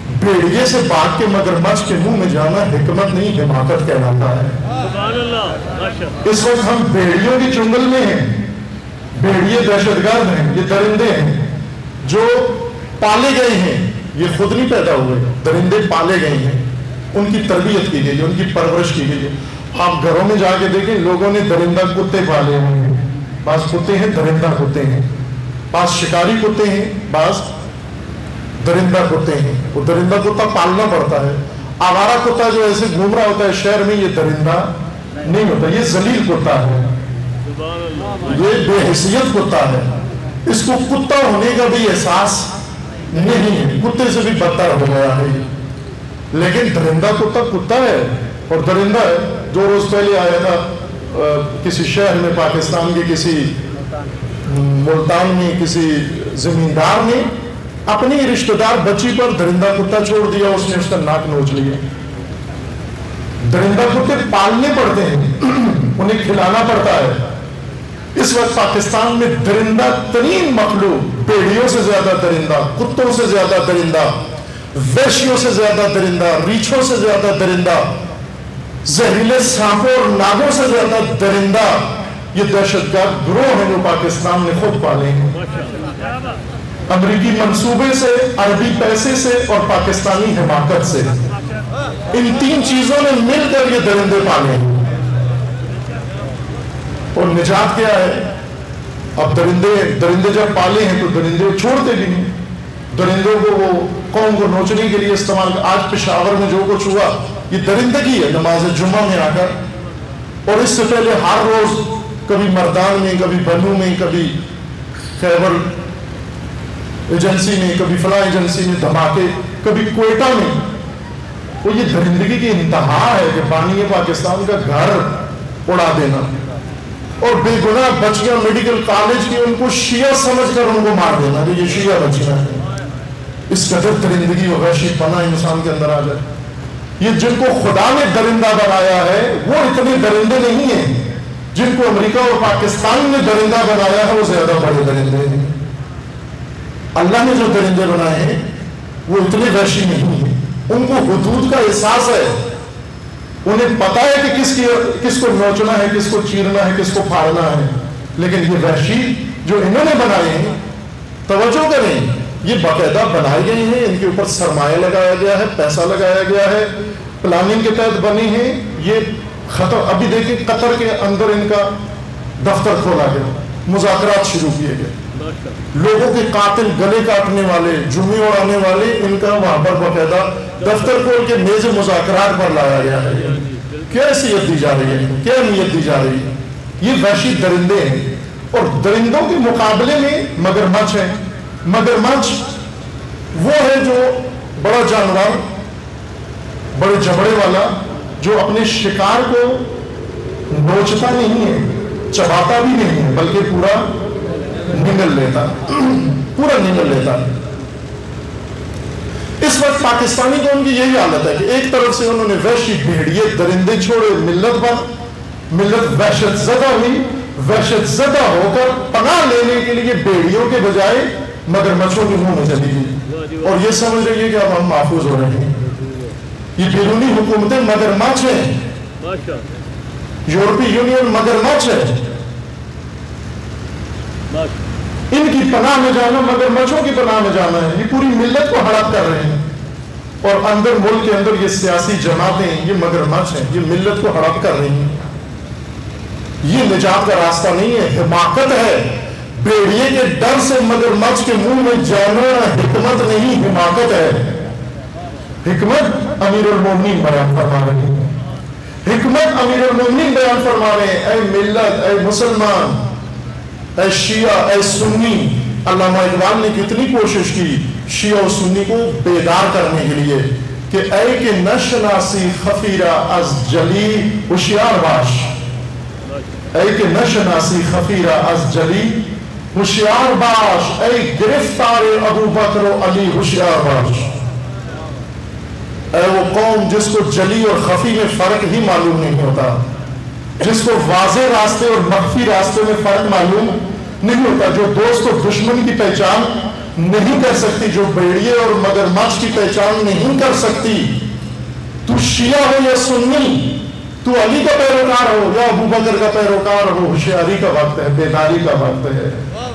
بھیڑیے سے بھاگ کے مگرمچھ کے منہ میں جانا حکمت نہیں حماقت کہلاتا ہے. سبحان اللہ. اس وقت ہم بھیڑیوں کی چنگل میں ہیں. بھیڑیے دہشت گرد ہیں, یہ درندے ہیں جو پالے گئے ہیں, یہ خود نہیں پیدا ہوئے, درندے پالے گئے ہیں, ان کی تربیت کی گئی ہے, ان کی پرورش کی گئی ہے. آپ گھروں میں جا کے دیکھیں, لوگوں نے درندہ کتے پالے ہوئے ہیں. بعض کتے ہیں درندہ کتے ہیں, بعض شکاری کتے ہیں, بعض درندہ کتے ہیں. وہ درندہ کتا پالنا پڑتا ہے. آوارہ کتا جو ایسے گھوم رہا ہوتا ہے شہر میں, یہ درندہ نہیں ہوتا, یہ ذلیل کتا ہے, یہ بے حیثیت کتا ہے. اس کو کتا ہونے کا بھی احساس نہیں ہے, کتے سے بھی بدتر ہو گیا ہے. لیکن درندہ کتا کتا ہے اور درندہ ہے. دو روز پہلے آیا تھا کسی شہر میں, پاکستان کے کسی ملتان میں کسی زمیندار نے اپنی رشتہ دار بچی پر درندہ کتا چھوڑ دیا, اس نے اس کا ناک نوچ لیا. درندہ کتے پالنے پڑتے ہیں, انہیں کھلانا پڑتا ہے. اس وقت پاکستان میں درندہ ترین مخلوق, بھیڑیوں سے زیادہ درندہ, کتوں سے زیادہ درندہ, وحشیوں سے زیادہ درندہ, ریچھوں سے زیادہ درندہ, زہریلے سانپوں اور ناگوں سے زیادہ درندہ, یہ دہشت گرد گروہ ہیں جو پاکستان نے خود پالے ہیں. امریکی منصوبے سے, عربی پیسے سے اور پاکستانی حماقت سے, ان تین چیزوں نے مل کر یہ درندے پالے ہیں. اور نجات کیا ہے؟ اب درندے درندے جب پالے ہیں تو درندے چھوڑتے بھی نہیں. درندوں کو وہ قوم کو نوچنے کے لیے استعمال. آج پشاور میں جو کچھ ہوا یہ درندگی ہے نماز جمعہ میں آ کر. اور اس سے پہلے ہر روز کبھی مردان میں, کبھی بنو میں, کبھی خیبر ایجنسی میں, کبھی فلاں ایجنسی میں دھماکے, کبھی کوئٹہ میں. وہ یہ درندگی کی انتہا ہے کہ بانی پاکستان کا گھر اڑا دینا اور بے گناہ بچیاں میڈیکل کالج کی ان کو شیعہ سمجھ کر ان کو مار دینا کہ یہ شیعہ بچیاں ہیں. اس قدر درندگی اور وحشی پنا انسان کے اندر آ جائے. یہ جن کو خدا نے درندہ بنایا ہے وہ اتنے درندے نہیں ہیں. جن کو امریکہ اور پاکستان نے درندہ بنایا ہے وہ زیادہ بڑے درندے ہیں. اللہ نے جو درندے بنائے ہیں وہ اتنے وحشی نہیں ہیں. ان کو حدود کا احساس ہے, انہیں پتا ہے کہ کس کی کس کو نوچنا ہے, کس کو چیرنا ہے, کس کو پھاڑنا ہے. لیکن یہ وحشی جو انہوں نے بنائے ہیں, توجہ کریں, یہ باقاعدہ بنائے گئے ہیں, ان کے اوپر سرمایہ لگایا گیا ہے, پیسہ لگایا گیا ہے, پلاننگ کے تحت بنی ہیں. یہ خطر ابھی دیکھیں قطر کے اندر ان کا دفتر کھولا گیا, مذاکرات شروع کیے گئے. لوگوں کے قاتل, گلے کاٹنے والے, جمعے اڑانے والے, ان کا وہاں پر باقاعدہ دفتر کھول کے میز مذاکرات پر لایا گیا ہے. کیا حیثیت دی جا رہی ہے, کیا نیت دی جا رہی ہے؟ یہ وحشی درندے ہیں. اور درندوں کے مقابلے میں مگرمچھ ہیں. مگرمچھ وہ ہے جو بڑا جانور, بڑے جبڑے والا, جو اپنے شکار کو نوچتا نہیں ہے, چباتا بھی نہیں ہے, بلکہ پورا نگل لیتا پورا نگل لیتا. اس وقت پاکستانی قوم کی یہی حالت ہے کہ ایک طرف سے انہوں نے وحشی بھیڑیے درندے چھوڑے, ملت پر ملت وحشت زدہ ہوئی, وحشت زدہ ہو کر پناہ لینے کے لیے بھیڑیوں کے بجائے مگرمچھوں کے منہ میں چلی گئی اور یہ سمجھ رہی ہے کہ اب ہم محفوظ ہو رہے ہیں. یہ بیرونی حکومتیں مگرمچھ ہیں, یورپی یونین مگرمچھ ہے. ان کی پناہ میں جانا مگرمچھوں کی پناہ میں جانا ہے. یہ پوری ملت کو ہڑپ کر رہے ہیں اور اندر ملک کے اندر یہ سیاسی جماعتیں, یہ مگرمچھ ہیں, یہ ملت کو ہڑپ کر رہی ہیں. یہ نجات کا راستہ نہیں ہے, حماقت ہے. بھیڑیے کے ڈر سے مگرمچھ کے منہ میں جانا حکمت نہیں, حماقت ہے. حکمت امیر المومنین بیان فرما رہے ہیں. حکمت امیر المومنین بیان فرما رہے ہیں. اے ملت, اے مسلمان, اے شیعہ, اے سنی. علامہ اقبال نے کتنی کوشش کی شیعہ و سنی کو بیدار کرنے کے لیے کہ اے کہ نشناسی خفیرہ از جلی ہوشیار باش, اے کہ نشناسی خفیرہ از جلی ہوشیار باش, اے گرفتار ابو بکر و علی ہوشیار باش. اے وہ قوم جس کو جلی اور خفی میں فرق ہی معلوم نہیں ہوتا, جس کو واضح راستے اور مخفی راستے میں فرق معلوم نہیں ہوتا, جو دوست و دشمن کی پہچان نہیں کر سکتی، جو بھیڑیے اور مگرمچھ کی پہچان نہیں کر سکتی، تو شیعہ ہو یا سنی، تو علی کا پیروکار ہو یا ابو بکر کا پیروکار ہو، ہوشیاری کا وقت ہے، بیداری کا وقت ہے،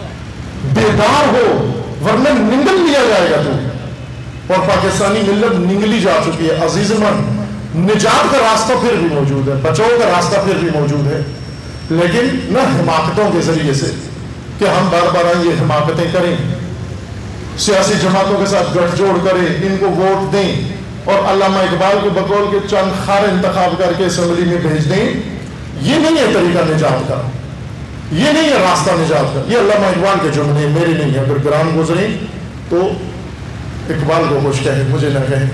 بیدار ہو ورنہ نگل لیا جائے گا تو۔ اور پاکستانی ملت نگلی جا چکی ہے۔ عزیز من، نجات کا راستہ پھر بھی موجود ہے، بچاؤ کا راستہ پھر بھی موجود ہے، لیکن نہ حماقتوں کے ذریعے سے کہ ہم بار بار یہ حماقتیں کریں، سیاسی جماعتوں کے ساتھ گٹھ جوڑ کریں، ان کو ووٹ دیں اور علامہ اقبال کو بقول کے چند خار انتخاب کر کے اسمبلی میں بھیج دیں۔ یہ نہیں ہے طریقہ نجات کا، یہ نہیں ہے راستہ نجات کا۔ یہ علامہ اقبال کے جملے میرے نہیں ہیں، اگر گرام گزریں تو اقبال کو خوش کہیں، مجھے نہ کہیں۔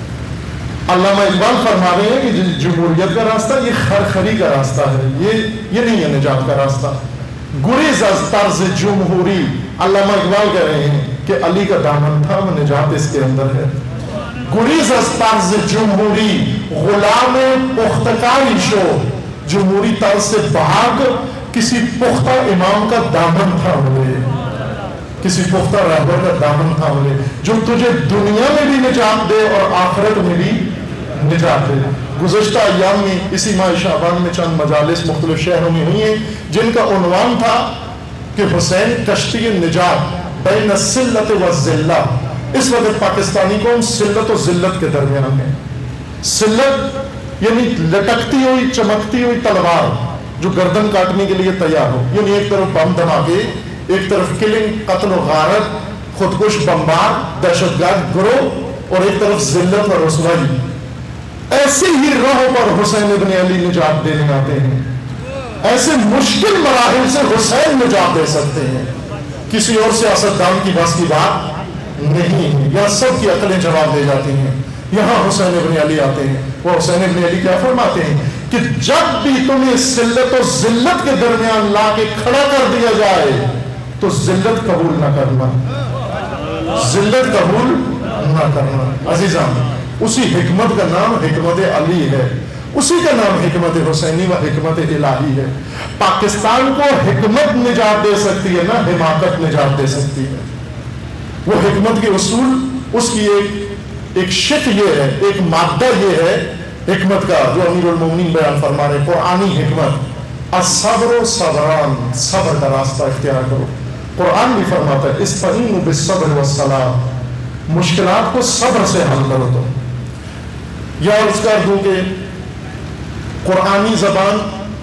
علامہ اقبال فرما رہے ہیں کہ جمہوریت کا راستہ یہ خرخری کا راستہ ہے، یہ یہ نہیں ہے نجات کا راستہ۔ گریز از طرز جمہوری، علامہ اقبال کہہ رہے ہیں کہ علی کا دامن تھا، وہ نجات اس کے اندر ہے۔ گریز از طرز جمہوری، غلام پختکاری شو، جمہوری طرز سے بھاگ، کسی پختہ امام کا دامن تھا ملے، کسی پختہ رہبر کا دامن تھا ملے، جو تجھے دنیا میں بھی نجات دے اور آخرت میں بھی نجات دے۔ گزشتہ ایام میں اسی ماہ شعبان میں چند مجالس مختلف شہروں میں ہوئی ہیں جن کا عنوان تھا کہ حسین کشتی نجات بین السلت و الذلہ۔ اس وقت پاکستانی قوم سلت و ذلت کے درمیان ہے۔ سلت یعنی لٹکتی ہوئی چمکتی ہوئی تلوار جو گردن کاٹنے کے لیے تیار ہو، یعنی ایک طرف بم دھماکے، ایک طرف کلنگ، قتل و غارت، خودکش بمبار، دہشت گرد گروہ، اور ایک طرف ذلت اور رسوائی۔ ایسی ہی راہوں پر حسین ابن علی نجات دینے آتے ہیں، ایسے مشکل مراحل سے حسین نجات دے سکتے ہیں، کسی اور سیاستدان کی بس کی بات نہیں ہے۔ یہاں سب کی عقلیں جواب دے جاتی ہیں، یہاں حسین ابن علی آتے ہیں۔ وہ حسین ابن علی کیا فرماتے ہیں کہ جب بھی تمہیں ذلت و ذلت کے درمیان لا کے کھڑا کر دیا جائے تو ذلت قبول نہ کرنا، ذلت قبول نہ کرنا۔ عزیزان، اسی حکمت کا نام حکمت علی ہے، اسی کا نام حکمت حسینی و حکمت الہی ہے۔ پاکستان کو حکمت نجات دے سکتی ہے، نہ حماقت نجات دے سکتی ہے۔ وہ حکمت کے اصول، اس کی ایک ایک شک یہ ہے، ایک مادہ یہ ہے حکمت کا جو امیر المومنین بیان فرما رہے ہیں، قرآنی حکمت، الصبر و صبران، صبر کا راستہ اختیار کرو۔ قرآن بھی فرماتا ہے استعینوا بالصبر والصلاۃ، مشکلات کو صبر سے حل کرو۔ تو یا عرض کر دوں کہ قرآنی زبان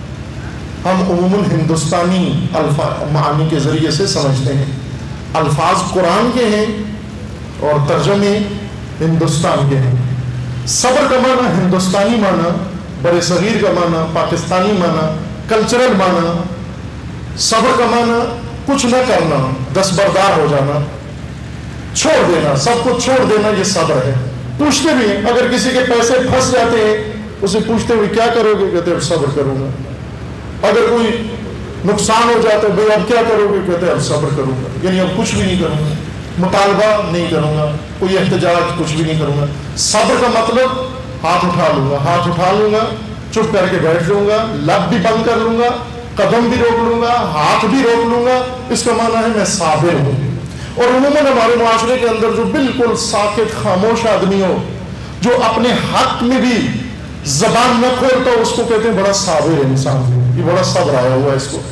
ہم عموماً ہندوستانی الفاظ معانی کے ذریعے سے سمجھتے ہیں، الفاظ قرآن کے ہیں اور ترجمے ہندوستان کے ہیں۔ صبر کا معنی ہندوستانی معنی، بر صغیر کا معنی پاکستانی معنی، کلچرل معنی۔ صبر کا معنی کچھ نہ کرنا، دستبردار ہو جانا، چھوڑ دینا، سب کو چھوڑ دینا، یہ صبر ہے۔ پوچھتے بھی ہیں، اگر کسی کے پیسے پھنس جاتے ہیں اسے پوچھتے ہوئے کیا کرو گے، کہتے ہیں صبر کروں گا۔ اگر کوئی نقصان ہو جاتا ہے، بھئی اب کیا کرو گے، کہتے ہیں اب صبر کروں گا، یعنی اب کچھ بھی نہیں کروں گا، مطالبہ نہیں کروں گا، کوئی احتجاج کچھ بھی نہیں کروں گا۔ صبر کا مطلب ہاتھ اٹھا لوں گا، ہاتھ اٹھا لوں گا، چپ کر کے بیٹھ لوں گا، لب بھی بند کر لوں گا، قدم بھی روک لوں گا، ہاتھ بھی روک لوں گا، اس کا معنی ہے میں صابر ہوں۔ اور عموماً ہمارے معاشرے کے اندر جو بالکل ساکت خاموش آدمی ہو، جو اپنے حق میں بھی زبان نہ کھولتا، اس کو کہتے ہیں بڑا صابر انسان، یہ بڑا صبر آیا ہوا ہے اس کو۔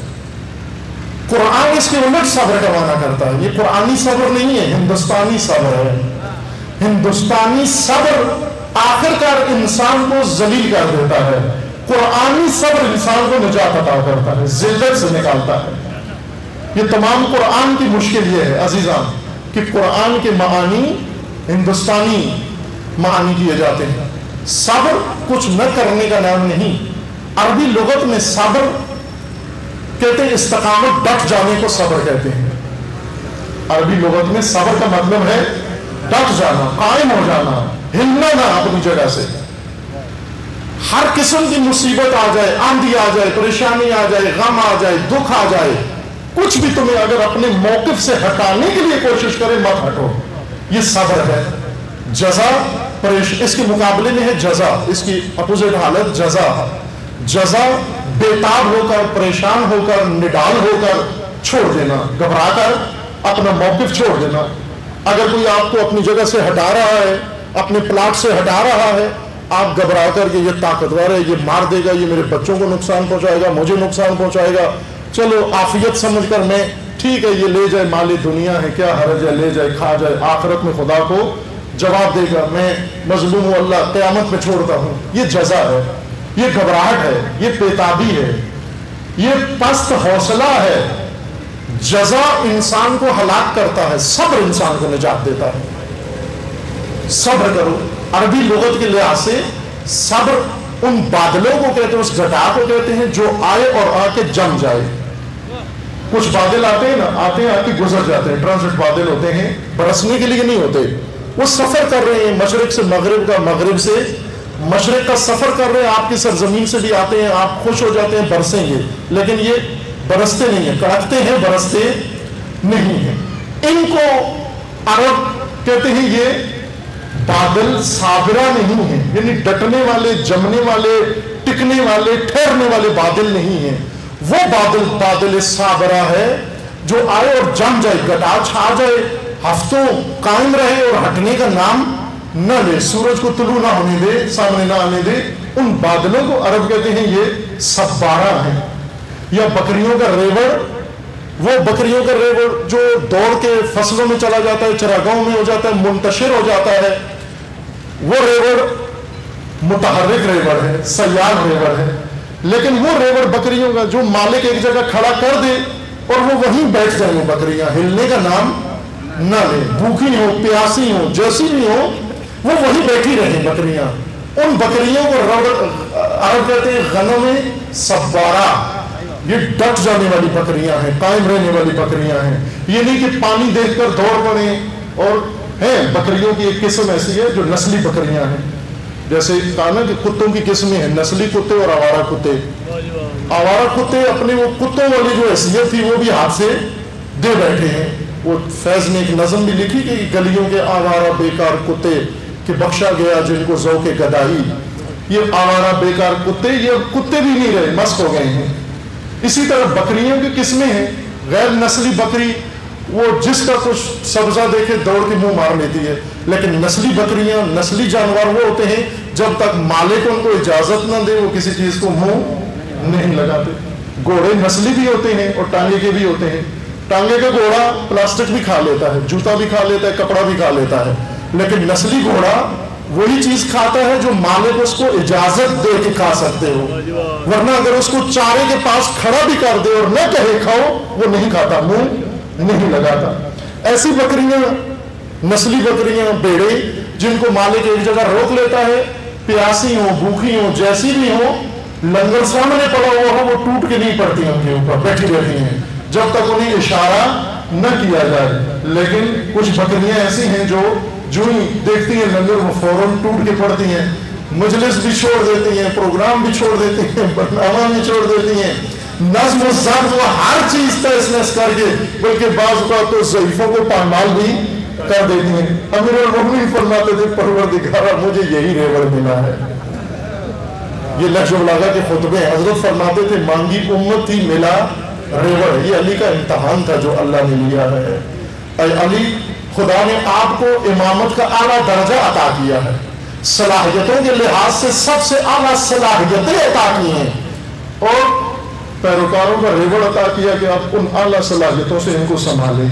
قرآن اس کے الٹ صبر کا معنی کرتا ہے۔ یہ قرآنی صبر نہیں ہے، ہندوستانی صبر ہے۔ ہندوستانی صبر آخرکار انسان کو ذلیل کر دیتا ہے، قرآنی صبر انسان کو نجات عطا کرتا ہے، ذلت سے نکالتا ہے۔ یہ تمام قرآن کی مشکل یہ ہے عزیزان کہ قرآن کے معانی ہندوستانی معانی کیے جاتے ہیں۔ صبر کچھ نہ کرنے کا نام نہیں۔ عربی لغت میں صبر کہتے ہیں استقامت، ڈٹ جانے کو صبر کہتے ہیں۔ عربی لغت میں صبر کا مطلب ہے ڈٹ جانا، قائم ہو جانا، ہلنا نہ اپنی جگہ سے۔ ہر قسم کی مصیبت آ جائے، آندھی آ جائے، پریشانی آ جائے، غم آ جائے، دکھ آ جائے، کچھ بھی تمہیں اگر اپنے موقف سے ہٹانے کے لیے کوشش کرے مت ہٹو، یہ صبر ہے۔ جزا پریش اس کے مقابلے میں ہے جزا، اس کی اپوزٹ حالت جزا۔ جزا بے تاب ہو کر، پریشان ہو کر، نڈال ہو کر چھوڑ دینا، گھبرا کر اپنا موقف چھوڑ دینا. اگر کوئی آپ کو اپنی جگہ سے ہٹا رہا ہے, اپنے پلاٹ سے ہٹا رہا ہے, آپ گھبرا کر کے یہ طاقتور ہے, یہ مار دے گا, یہ میرے بچوں کو نقصان پہنچائے گا, مجھے نقصان پہنچائے گا, چلو عافیت سمجھ کر میں ٹھیک ہے یہ لے جائے, مالی دنیا ہے, کیا حرج ہے, لے جائے, کھا جائے, آخرت میں خدا کو جواب دے گا, میں مظلوم ہوں, اللہ قیامت میں چھوڑتا ہوں. یہ جزا ہے, یہ گھبراہٹ ہے, یہ بےتابی ہے, یہ پست حوصلہ ہے. جزا انسان کو ہلاک کرتا ہے, صبر انسان کو نجات دیتا ہے. صبر کرو. عربی لغت کے لحاظ سے صبر ان بادلوں کو کہتے ہیں, اس گھٹا کو کہتے ہیں جو آئے اور آ کے جم جائے. کچھ بادل آتے ہیں نا, آتے ہیں آ کے گزر جاتے ہیں, ٹرانزٹ بادل ہوتے ہیں, برسنے کے لیے نہیں ہوتے. وہ سفر کر رہے ہیں مشرق سے مغرب کا, مغرب سے مشرق کا سفر کر رہے ہیں, آپ کی سرزمین سے بھی آتے ہیں, آپ خوش ہو جاتے ہیں برسیں گے, لیکن یہ برستے نہیں ہیں, کڑکتے ہیں, برستے نہیں ہیں. ان کو عرب کہتے ہیں یہ بادل صابرہ نہیں ہیں, یعنی ڈٹنے والے, جمنے والے, ٹکنے والے, ٹھہرنے والے بادل نہیں ہیں. وہ بادل بادل صابرہ ہے جو آئے اور جم جائے, گٹا چھا جائے, ہفتوں قائم رہے اور ہٹنے کا نام نہ لے, سورج کو طلوع نہ ہونے دے, سامنے نہ آنے دے. ان بادلوں کو عرب کہتے ہیں یہ سبارہ ہیں. یا بکریوں کا ریوڑ, وہ بکریوں کا ریوڑ جو دوڑ کے فصلوں میں چلا جاتا ہے, چراگاہوں میں ہو جاتا ہے, منتشر ہو جاتا ہے, وہ ریوڑ متحرک ریوڑ ہے, سیال ریوڑ ہے. لیکن وہ ریوڑ بکریوں کا جو مالک ایک جگہ کھڑا کر دے اور وہ وہیں بیٹھ جائیں, بکریاں ہلنے کا نام نہ لے, بھوکی ہو, پیاسی ہو, جیسی بھی ہو, وہ وہیں بیٹھی رہیں بکریاں. ان بکریوں کو عرب کہتے ہیں غنم سبارہ. یہ ڈٹ جانے والی بکریاں ہیں, قائم رہنے والی بکریاں ہیں. یہ نہیں کہ پانی دیکھ کر دوڑ پڑیں. اور ہیں بکریوں کی ایک قسم ایسی ہے جو نسلی بکریاں ہیں, جیسے کہا نا کہ کتوں کی قسمیں ہیں, نسلی کتے اور آوارہ کتے. آوارہ کتے اپنے وہ کتوں والی جو حیثیت تھی وہ بھی ہاتھ سے دے بیٹھے ہیں. وہ فیض نے ایک نظم بھی لکھی کہ گلیوں کے آوارہ بیکار کتے کہ بخشا گیا جن کو ذوق گدائی. یہ آوارہ بیکار کتے, یہ کتے بھی نہیں رہے, مسک ہو گئے ہیں. اسی طرح بکریوں کی قسمیں ہیں. غیر نسلی بکری وہ جس کا کچھ سبزہ دیکھے دوڑ کے منہ مار لیتی ہے, لیکن نسلی بکریاں, نسلی جانور وہ ہوتے ہیں جب تک مالک ان کو اجازت نہ دے وہ کسی چیز کو منہ نہیں لگاتے. گھوڑے نسلی بھی ہوتے ہیں اور ٹانگے کے بھی ہوتے ہیں. ٹانگے کا گھوڑا پلاسٹک بھی کھا لیتا ہے, جوتا بھی کھا لیتا ہے, کپڑا بھی کھا لیتا ہے, لیکن نسلی گھوڑا وہی چیز کھاتا ہے جو مالک اس کو اجازت دے کے کھا سکتے ہو. ورنہ اگر اس کو چارے کے پاس کھڑا بھی کر دے اور نہ کہے کھاؤ, وہ نہیں کھاتا, منہ نہیں لگاتا. ایسی بکریاں, نسلی بکریاں, بیڑے جن کو مالک ایک جگہ روک لیتا ہے, پیاسی ہوں, بھوکی ہوں, جیسی بھی ہوں, لنگر سامنے پڑا ہوا ہو, وہ ٹوٹ کے نہیں پڑتی ان کے اوپر, بیٹھی رہتی ہیں جب تک انہیں اشارہ نہ کیا جائے. لیکن کچھ بکریاں ایسی ہیں جو جو ہی دیکھتی ہیں لنگر وہ فوراً ٹوٹ کے پڑتی ہیں, مجلس بھی چھوڑ دیتی ہیں, پروگرام بھی چھوڑ دیتی ہیں, برنامہ بھی چھوڑ دیتی ہیں, نظم و ضبط وہ ہر چیز تہس نہس کر کے, بلکہ بعض اوقات تو ضعیفوں کو پامال بھی کر دیتی ہیں. امیر المومنین فرماتے تھے پروردگارا مجھے یہی ریوڑ ملا ہے. یہ لفظ بلاغا کے خطبے حضرت فرماتے تھے مانگی امت تھی ملا ریوڑ. یہ علی کا امتحان تھا جو اللہ نے لیا ہے. اے علی, خدا نے آپ کو امامت کا اعلیٰ درجہ عطا کیا ہے, صلاحیتوں کے لحاظ سے سب سے اعلیٰ صلاحیتیں عطا کی ہیں, اور پیروکاروں کا ریوڑ عطا کیا کہ آپ ان اعلیٰ صلاحیتوں سے ان کو سنبھالیں,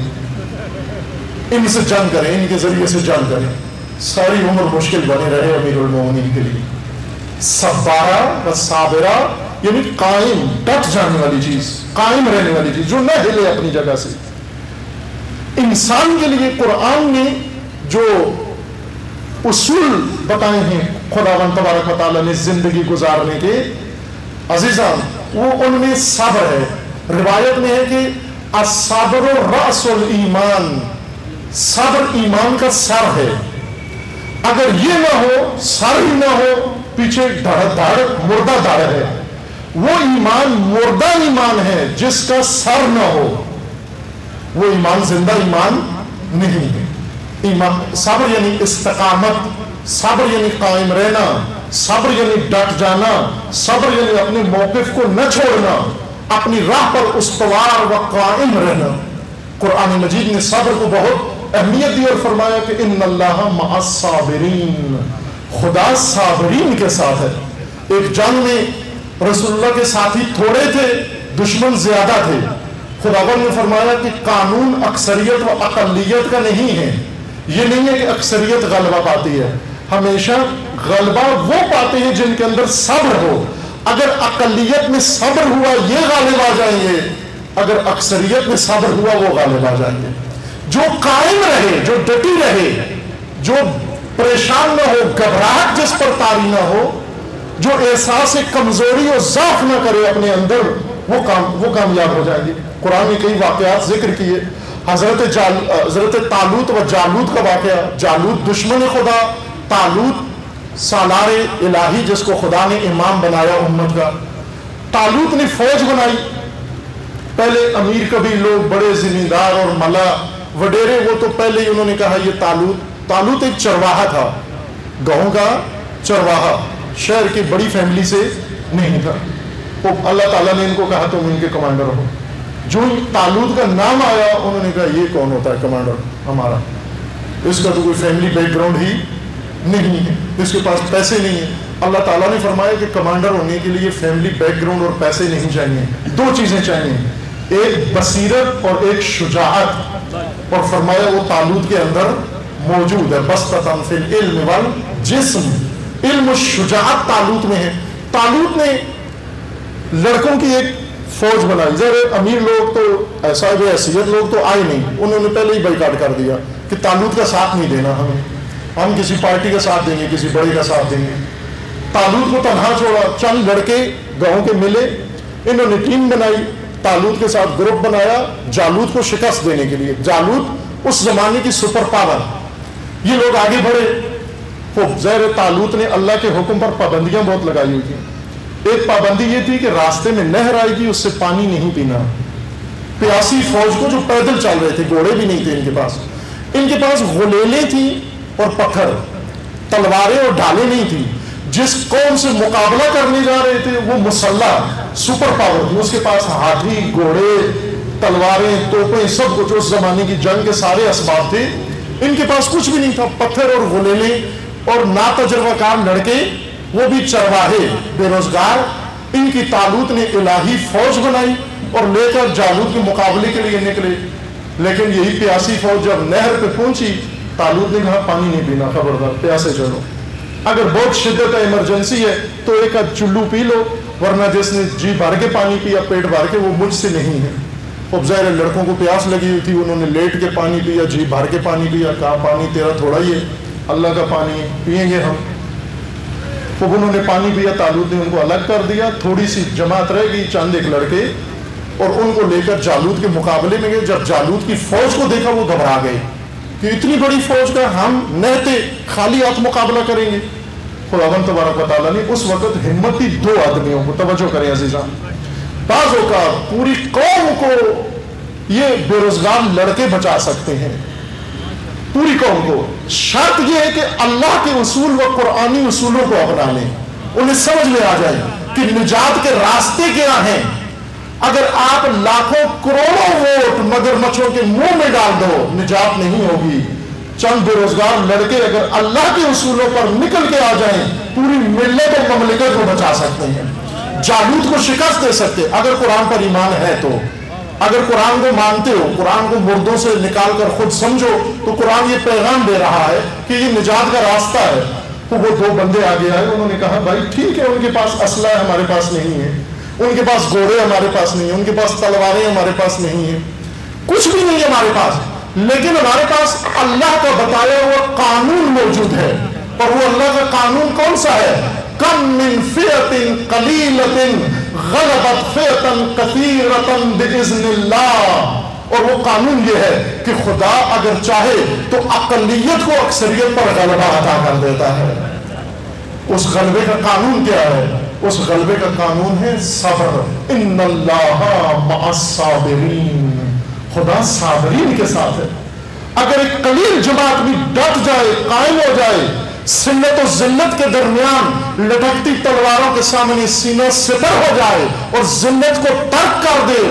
ان سے جنگ کریں, ان کے ذریعے سے جنگ کریں, ساری عمر مشکل بنے رہے امیر المومنین کے لیے. سبارہ و صابرہ یعنی قائم, ڈٹ جانے والی چیز, قائم رہنے والی چیز جو نہ ہلے اپنی جگہ سے. انسان کے لیے قرآن نے جو اصول بتائے ہیں خداوند تبارک و تعالیٰ نے زندگی گزارنے کے, عزیزان وہ ان میں صبر ہے. روایت میں ہے کہ الصبر رأس الایمان, صبر ایمان کا سر ہے. اگر یہ نہ ہو, سر ہی نہ ہو, پیچھے دھڑ دھڑ مردہ دھڑ ہے. وہ ایمان مردہ ایمان ہے جس کا سر نہ ہو, وہ ایمان زندہ ایمان نہیں ہے. ایمان صبر یعنی استقامت, صبر یعنی قائم رہنا, صبر یعنی ڈٹ جانا, صبر یعنی اپنے موقف کو نہ چھوڑنا, اپنی راہ پر استوار و قائم رہنا. قرآن مجید نے صبر کو بہت اہمیت دی اور فرمایا کہ ان اللہ مع الصابرین، خدا صابرین کے ساتھ ہے۔ ایک جنگ میں رسول اللہ کے ساتھی تھوڑے تھے، دشمن زیادہ تھے، خداوند نے فرمایا کہ قانون اکثریت و اقلیت کا نہیں ہے، یہ نہیں ہے کہ اکثریت غلبہ پاتی ہے، ہمیشہ غلبہ وہ پاتے ہیں جن کے اندر صبر ہو۔ اگر اقلیت میں صبر ہوا یہ غالب آ جائیں گے، اگر اکثریت میں صبر ہوا وہ غالب آ جائیں گے۔ جو قائم رہے، جو ڈٹی رہے، جو پریشان نہ ہو، گھبراہٹ جس پر طاری نہ ہو، جو احساس کمزوری اور ضعف نہ کرے اپنے اندر، وہ کام وہ کامیاب ہو جائیں گے۔ قرآن نے کئی واقعات ذکر کیے، حضرت جال حضرت طالوت و جالوت کا واقعہ۔ جالوت دشمن خدا، طالوت سالار الہی جس کو خدا نے امام بنایا امت کا۔ طالوت نے فوج بنائی، پہلے امیر کبھی لوگ بڑے زمیندار اور ملا وڈیرے، وہ تو پہلے ہی انہوں نے کہا یہ طالوت طالوت ایک چرواہا تھا، گاؤں کا چرواہا، شہر کی بڑی فیملی سے نہیں تھا۔ تو اللہ تعالیٰ نے ان کو کہا تم ان کے کمانڈر ہو۔ جو طالوت کا نام آیا انہوں نے کہا یہ کون ہوتا ہے کمانڈر ہمارا، اس کا تو کوئی فیملی بیک گراؤنڈ ہی نہیں ہے، اس کے پاس پیسے نہیں ہیں۔ اللہ تعالیٰ نے فرمایا کہ کمانڈر ہونے کے لیے فیملی بیک گراؤنڈ اور پیسے نہیں چاہیے، دو چیزیں چاہیے، ایک بصیرت اور ایک شجاعت، اور فرمایا وہ طالوت کے اندر موجود ہے۔ بسطۃ فی العلم والجسم، علم و شجاعت طالوت میں ہے۔ طالوت نے لڑکوں کی ایک فوج بنائی، ذرا امیر لوگ تو صاحب حیثیت لوگ تو آئے نہیں، انہوں نے پہلے ہی بائیکاٹ کر دیا کہ طالوت کا ساتھ نہیں دینا، ہمیں ہم کسی پارٹی کا ساتھ دیں گے، کسی بڑے کا ساتھ دیں گے۔ طالوت کو تنہا چھوڑا، چند لڑکے گاؤں کے ملے، انہوں نے ٹیم بنائی، طالوت کے ساتھ گروپ بنایا جالوت کو شکست دینے کے لیے۔ جالوت اس زمانے کی سپر پاور، یہ لوگ آگے بڑھے۔ خوب زہر طالوت نے اللہ کے حکم پر پابندیاں بہت لگائی ہوئی تھیں۔ ایک پابندی یہ تھی کہ راستے میں نہر آئے گی اس سے پانی نہیں پینا۔ پیاسی فوج کو جو پیدل چل رہے تھے، گھوڑے بھی نہیں تھے ان کے پاس، ان کے پاس غلیلیں تھیں اور پتھر، تلواریں اور ڈھالیں نہیں تھی۔ جس قوم سے مقابلہ کرنے جا رہے تھے وہ مسلح سپر پاور تھی، اس کے پاس ہاتھی، گھوڑے، تلواریں، توپیں، سب کچھ اس زمانے کی جنگ کے سارے اسباب تھے، ان کے پاس کچھ بھی نہیں تھا، پتھر اور غلیلیں اور ناتجربہ کار لڑکے، وہ بھی چرواہے، بے روزگار۔ ان کی طالوت نے الہی فوج بنائی اور لے کر جالوت کے مقابلے کے لیے نکلے، لیکن یہی پیاسی فوج جب نہر پہ پہنچی، طالوت نے کہا پانی نہیں پینا، خبردار پیاسے چلو، اگر بہت شدت ہے، ایمرجنسی ہے تو ایک آدھ چلو پی لو، ورنہ جس نے جی بھر کے پانی پیا، پیٹ بھر کے، وہ مجھ سے نہیں ہے۔ اب ظاہر لڑکوں کو پیاس لگی ہوئی تھی، انہوں نے لیٹ کے پانی پیا، جی بھر کے پانی پیا، کہا پانی تیرا تھوڑا ہی ہے، اللہ کا پانی پئیں گے ہم۔ اب انہوں نے پانی پیا، طالوت نے ان کو الگ کر دیا، تھوڑی سی جماعت رہ گئی، چند ایک لڑکے، اور ان کو لے کر جالوت کے مقابلے میں گئے۔ جب جالوت کی فوج کو دیکھا وہ گھبرا گئے کہ اتنی بڑی فوج کا ہم نہتے خالی ہاتھ مقابلہ کریں گے۔ خداوند تبارک و تعالیٰ نے اس وقت ہمت دی دو آدمیوں کو، توجہ کریں عزیزان، بعض اوقات پوری قوم کو یہ بے روزگار لڑکے بچا سکتے ہیں، پوری قوم کو۔ شرط یہ ہے کہ اللہ کے اصول و قرآنی اصولوں کو اپنا لیں، انہیں سمجھ میں آ جائے کہ نجات کے راستے کیا ہیں۔ اگر آپ لاکھوں کروڑوں ووٹ مگرمچھوں کے منہ میں ڈال دو، نجات نہیں ہوگی۔ چند بے روزگار لڑکے اگر اللہ کے اصولوں پر نکل کے آ جائیں، پوری ملت اور مملکت کو بچا سکتے ہیں، جالوت کو شکست دے سکتے، اگر قرآن پر ایمان ہے تو۔ اگر قرآن کو مانتے ہو، قرآن کو مردوں سے نکال کر خود سمجھو، تو قرآن یہ پیغام دے رہا ہے کہ یہ نجات کا راستہ ہے۔ تو وہ دو بندے آگے آئے، انہوں نے کہا بھائی ٹھیک ہے، ان کے پاس اسلحہ ہے، ہمارے پاس نہیں ہے، ان کے پاس گھوڑے ہمارے پاس نہیں ہیں، ان کے پاس تلواریں ہمارے پاس نہیں ہیں، کچھ بھی نہیں ہے ہمارے پاس، لیکن ہمارے پاس اللہ کا بتایا ہوا قانون موجود ہے۔ اور وہ اللہ کا قانون کون سا ہے؟ کم من فئۃ قلیلۃ غلبت فئۃ کثیرۃ باذن اللہ۔ اور وہ قانون یہ ہے کہ خدا اگر چاہے تو اقلیت کو اکثریت پر غلبہ عطا کر دیتا ہے۔ اس غلبے کا قانون کیا ہے؟ اس غلبے کا قانون ہے صبر۔ ان اللہ مع الصابرین، خدا صابرین کے ساتھ ہے۔ اگر ایک قلیل جماعت بھی ڈٹ جائے، قائم ہو جائے، ذلت و ذلت کے درمیان لٹکتی تلواروں کے سامنے سینہ سپر ہو جائے اور ذلت کو ترک کر دے،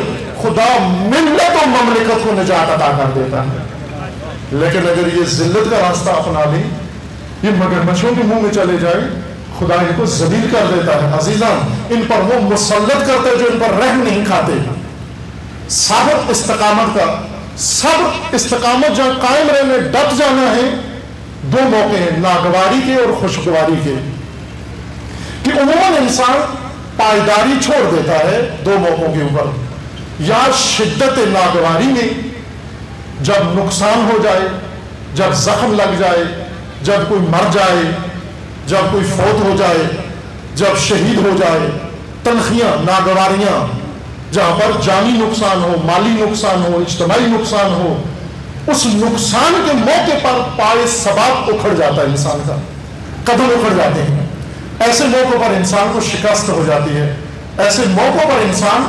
خدا ملت و مملکت کو نجات عطا کر دیتا ہے. لیکن اگر یہ ذلت کا راستہ اپنا لیں، یہ مگرمچھوں کے منہ میں چلے جائیں، خدا ان کو ذلیل کر دیتا ہے. عزیزان، ان پر وہ مسلط کرتے جو ان پر رحم نہیں کھاتے. صبر استقامت کا، صبر استقامت جہاں قائم رہنے ڈٹ جانا ہے. دو موقع ہیں، ناگواری کے اور خوشگواری کے، کہ عموماً انسان پائیداری چھوڑ دیتا ہے دو موقعوں کے اوپر. یا شدت ناگواری میں، جب نقصان ہو جائے، جب زخم لگ جائے، جب کوئی مر جائے، جب کوئی فوت ہو جائے، جب شہید ہو جائے، تلخیاں، ناگواریاں، جہاں پر جانی نقصان ہو، مالی نقصان ہو، اجتماعی نقصان ہو، اس نقصان کے موقع پر پائے ثبات اکھڑ جاتا ہے انسان کا، قدم اکھڑ جاتے ہیں. ایسے موقع پر انسان کو شکست ہو جاتی ہے، ایسے موقع پر انسان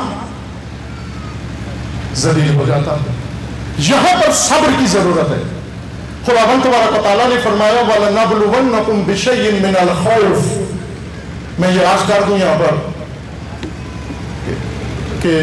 ذلیل ہو جاتا ہے. یہاں پر صبر کی ضرورت ہے. خداوند تبارک و تعالیٰ نے فرمایا وَلَنَبْلُوَنَّكُمْ بِشَيْءٍ مِّنَ الْخَوْفِ. میں یہ عرض کر دوں یہاں پر کہ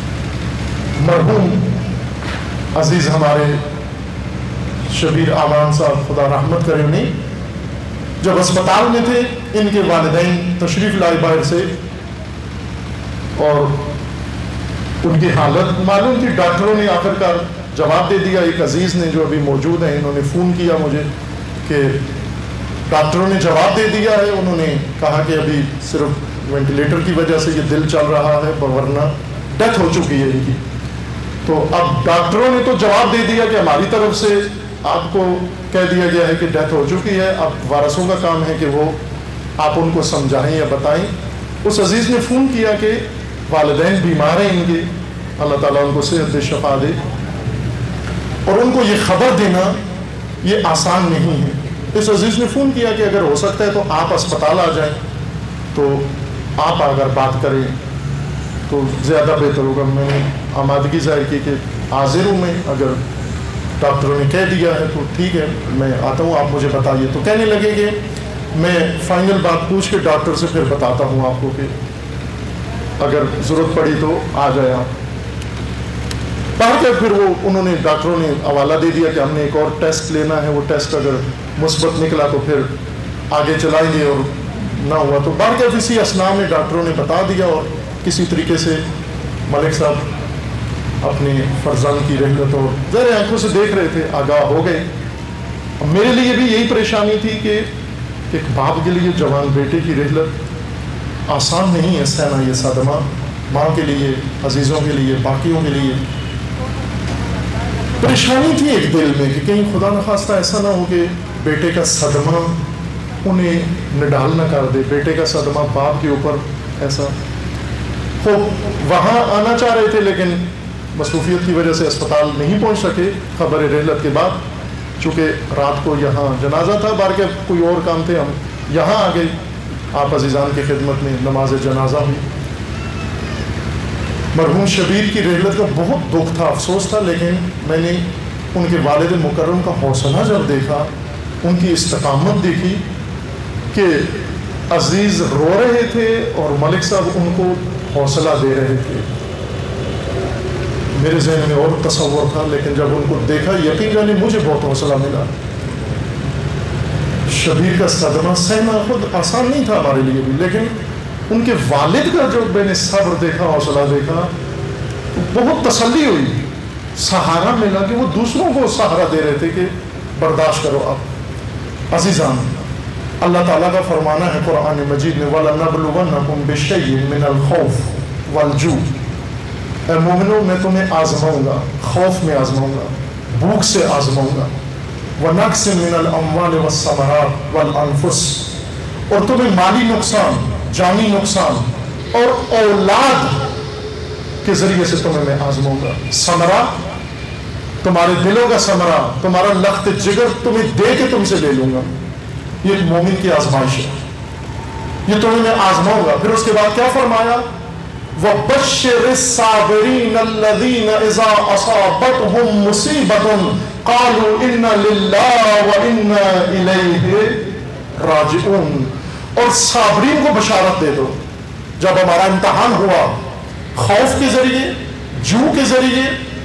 مرحوم عزیز ہمارے شبیر امان صاحب، خدا رحمت کرے انہیں، جب اسپتال میں تھے ان کے والدین تشریف لائے باہر سے، اور ان کی حالت معلوم تھی. ڈاکٹروں نے آخر کار جواب دے دیا. ایک عزیز نے جو ابھی موجود ہیں، انہوں نے فون کیا مجھے کہ ڈاکٹروں نے جواب دے دیا ہے. انہوں نے کہا کہ ابھی صرف وینٹیلیٹر کی وجہ سے یہ دل چل رہا ہے، ورنہ ڈیتھ ہو چکی ہے ان کی. تو اب ڈاکٹروں نے تو جواب دے دیا کہ ہماری طرف سے آپ کو کہہ دیا گیا ہے کہ ڈیتھ ہو چکی ہے، اب وارثوں کا کام ہے کہ وہ آپ ان کو سمجھائیں یا بتائیں. اس عزیز نے فون کیا کہ والدین بیمار ہیں ان کے، اللہ تعالیٰ ان کو صحت شفا دے، اور ان کو یہ خبر دینا یہ آسان نہیں ہے. اس عزیز نے فون کیا کہ اگر ہو سکتا ہے تو آپ اسپتال آ جائیں، تو آپ اگر بات کریں تو زیادہ بہتر ہوگا. میں نے آمادگی ظاہر کی کہ حاضر ہوں میں، اگر ڈاکٹروں نے کہہ دیا ہے تو ٹھیک ہے میں آتا ہوں، آپ مجھے بتائیے. تو کہنے لگے کہ میں فائنل بات پوچھ کے ڈاکٹر سے پھر بتاتا ہوں آپ کو کہ اگر ضرورت پڑی تو آ جائے آپ. باہر کے پھر وہ انہوں نے ڈاکٹروں نے حوالہ دے دیا کہ ہم نے ایک اور ٹیسٹ لینا ہے، وہ ٹیسٹ اگر مثبت نکلا تو پھر آگے چلائیں گے، اور نہ ہوا تو باہر کے اسی اسنا میں ڈاکٹروں نے بتا دیا. اور کسی طریقے سے ملک صاحب اپنے فرزند کی رحلت اور ذرا آنکھوں سے دیکھ رہے تھے، آگاہ ہو گئے. میرے لیے بھی یہی پریشانی تھی کہ ایک باپ کے لیے جوان بیٹے کی رحلت آسان نہیں ہے سہنا. یہ صدمہ ماں کے لیے، عزیزوں کے لیے، باقیوں کے لیے پریشانی تھی ایک دل میں کہ کہیں خدا نخواستہ ایسا نہ ہو کہ بیٹے کا صدمہ انہیں نڈال نہ کر دے، بیٹے کا صدمہ باپ کے اوپر ایسا. وہ وہاں آنا چاہ رہے تھے لیکن مصروفیت کی وجہ سے اسپتال نہیں پہنچ سکے. خبر رحلت کے بعد چونکہ رات کو یہاں جنازہ تھا، بار کے کوئی اور کام تھے، ہم یہاں آ گئے. آپ عزیزان کی خدمت میں نماز جنازہ ہوئی. مرحوم شبیر کی رحلت کا بہت دکھ تھا، افسوس تھا، لیکن میں نے ان کے والد مکرم کا حوصلہ جب دیکھا، ان کی استقامت دیکھی کہ عزیز رو رہے تھے اور ملک صاحب ان کو حوصلہ دے رہے تھے. میرے ذہن میں اور تصور تھا، لیکن جب ان کو دیکھا یقین جانے مجھے بہت حوصلہ ملا. شبیر کا صدمہ سہنا خود آسان نہیں تھا ہمارے لیے بھی، لیکن ان کے والد کا جو میں نے صبر دیکھا، حوصلہ دیکھا، بہت تسلی ہوئی، سہارا ملا کہ وہ دوسروں کو سہارا دے رہے تھے کہ برداشت کرو. آپ عزیزان، اللہ تعالیٰ کا فرمانا ہے قرآن مجید میں وَلَنَبْلُوَنَّكُمْ بِشَيْءٍ مِّنَ الْخَوْفِ وَالْجُوعِ. اے مومنوں میں تمہیں آزماؤں گا، خوف میں آزماؤں گا، بھوک سے آزماؤں گا. وَنَقْصٍ مِّنَ الْأَمْوَالِ وَالثَّمَرَاتِ وَالْأَنفُسِ، اور تمہیں مالی نقصان، جانی نقصان اور اولاد کے ذریعے سے تمہیں میں آزماؤں گا. ثمرہ، تمہارے دلوں کا ثمرہ، تمہارا لخت جگر تمہیں دے کے تم سے لے لوں گا. یہ ایک مومن کی آزمائش ہے، یہ تمہیں میں آزماؤں گا. پھر اس کے بعد کیا فرمایا؟ وَبَشِّرِ الصَّابِرِينَ الَّذِينَ إِذَا أَصَابَتْهُمْ مُصِيبَةٌ قَالُوا إِنَّا لِلَّهِ وَإِنَّا إِلَيْهِ رَاجِعُونَ. اور صابرین کو بشارت دے دو، جب ہمارا امتحان ہوا خوف کے ذریعے، جو کے ذریعے،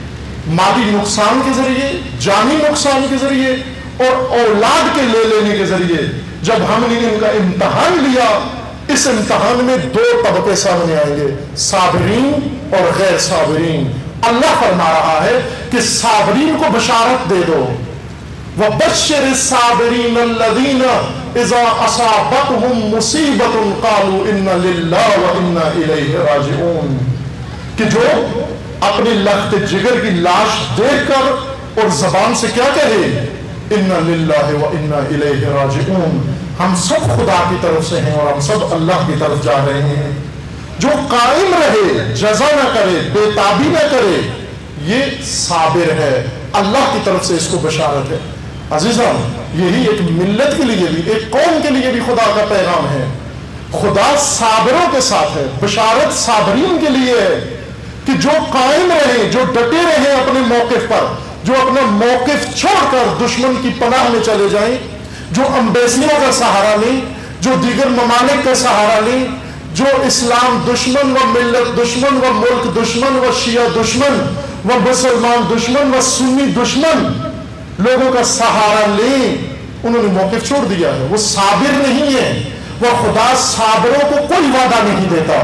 مالی نقصان کے ذریعے، جانی نقصان کے ذریعے اور اولاد کے لے لینے کے ذریعے جب ہم نے ان کا امتحان لیا، اس امتحان میں دو طبقے سامنے آئیں گے، صابرین اور غیر صابرین۔ اللہ فرما رہا ہے کہ صابرین کو بشارت دے دو، وَبَشِّرِ الصَّابِرِينَ الَّذِينَ إِذَا أَصَابَتْهُمْ مُصِيبَةٌ قَالُوا إِنَّ لِلَّهِ وَإِنَّا إِلَيْهِ رَاجِعُونَ، کہ جو اپنے لخت جگر کی لاش دیکھ کر اور زبان سے کیا کہے، اِنَّ لِلَّهِ وَإِنَّا إِلَيْهِ رَاجِعُونَ، ہم سب خدا کی طرف سے ہیں اور ہم سب اللہ کی طرف جا رہے ہیں۔ جو قائم رہے، جزا نہ کرے، بے تابی نہ کرے، یہ صابر ہے، اللہ کی طرف سے اس کو بشارت ہے۔ عزیزان، یہی ایک ملت کے لیے بھی، ایک قوم کے لیے بھی خدا کا پیغام ہے۔ خدا صابروں کے ساتھ ہے، بشارت صابرین کے لیے ہے کہ جو قائم رہے، جو ڈٹے رہے اپنے موقف پر، جو اپنا موقف چھوڑ کر دشمن کی پناہ میں چلے جائیں، جو امبیسیوں کا سہارا لیں، جو دیگر ممالک کا سہارا لیں، جو اسلام دشمن و ملت دشمن و ملک دشمن و شیعہ دشمن و مسلمان دشمن و سنی دشمن لوگوں کا سہارا لیں، انہوں نے موقف چھوڑ دیا ہے، وہ صابر نہیں ہے۔ وہ خدا صابروں کو کوئی وعدہ نہیں دیتا،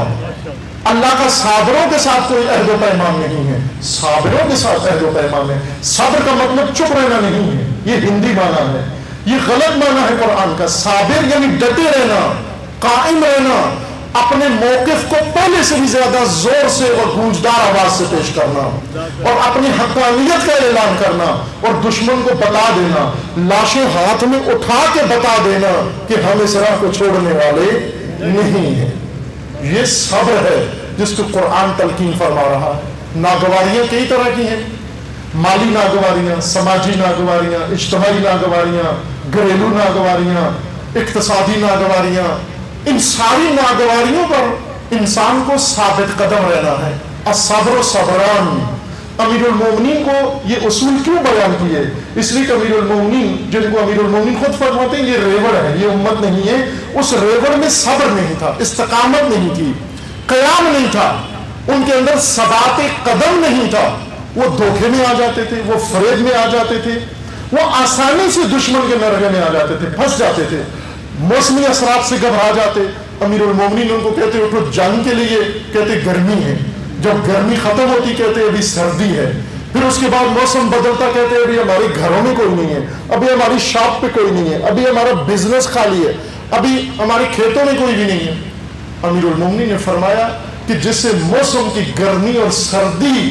اللہ کا صابروں کے ساتھ کوئی عہد و پیمان نہیں ہے، صابروں کے ساتھ عہد و پیمان ہے۔ صبر کا مطلب چپ رہنا نہیں ہے، یہ ہندی معنی ہے، یہ غلط معنی ہے قرآن کا۔ صابر یعنی ڈٹے رہنا، قائم رہنا، اپنے موقف کو پہلے سے بھی زیادہ زور سے اور گونجدار آواز سے پیش کرنا اور اپنی حقانیت کا اعلان کرنا اور دشمن کو بتا دینا، لاشیں ہاتھ میں اٹھا کے بتا دینا کہ ہم اس راہ کو چھوڑنے والے نہیں ہیں۔ یہ صبر ہے جس کو قرآن تلقین فرما رہا ہے۔ ناگواریاں کئی طرح کی ہیں، مالی ناگواریاں، سماجی ناگواریاں، اجتماعی ناگواریاں، گھریلو ناگواریاں، اقتصادی ناگواریاں، ان ساری ناگواریوں پر انسان کو ثابت قدم رہنا ہے۔ الصبر و صبران، امیر المومنین کو یہ اصول کیوں بیان کیے؟ اس لیے کہ امیر المومنین، جن کو امیر المومنین خود فرماتے ہیں یہ ریوڑ ہے، یہ امت نہیں ہے، اس ریوڑ میں صبر نہیں تھا، استقامت نہیں تھی، قیام نہیں تھا، ان کے اندر ثبات قدم نہیں تھا، وہ دھوکے میں آ جاتے تھے، وہ فریب میں آ جاتے تھے، وہ آسانی سے دشمن کے نرغے میں آ جاتے تھے، پھنس جاتے تھے، موسمی اثرات سے گھبرا جاتے۔ امیر المومنین ان کو کہتے اٹھو جنگ کے لیے، کہتے گرمی ہے، جب گرمی ختم ہوتی کہتے ابھی سردی ہے، پھر اس کے بعد موسم بدلتا کہتے ابھی ہمارے گھروں میں کوئی نہیں ہے، ابھی ہماری شاپ پہ کوئی نہیں ہے، ابھی ہمارا بزنس خالی ہے، ابھی ہمارے کھیتوں میں کوئی بھی نہیں ہے۔ امیر المومنین نے فرمایا کہ جس سے موسم کی گرمی اور سردی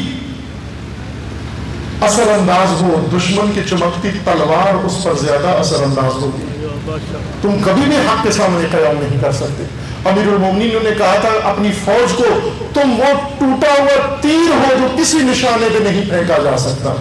اثر انداز ہو، دشمن کی چمکتی تلوار اس پر زیادہ اثر انداز ہوگی، تم کبھی بھی حق کے سامنے قیام نہیں کر سکتے۔ امیر المومنین نے کہا تھا اپنی فوج کو، تم وہ ٹوٹا ہوا تیر ہو جو کسی نشانے پہ نہیں پھینکا جا سکتا،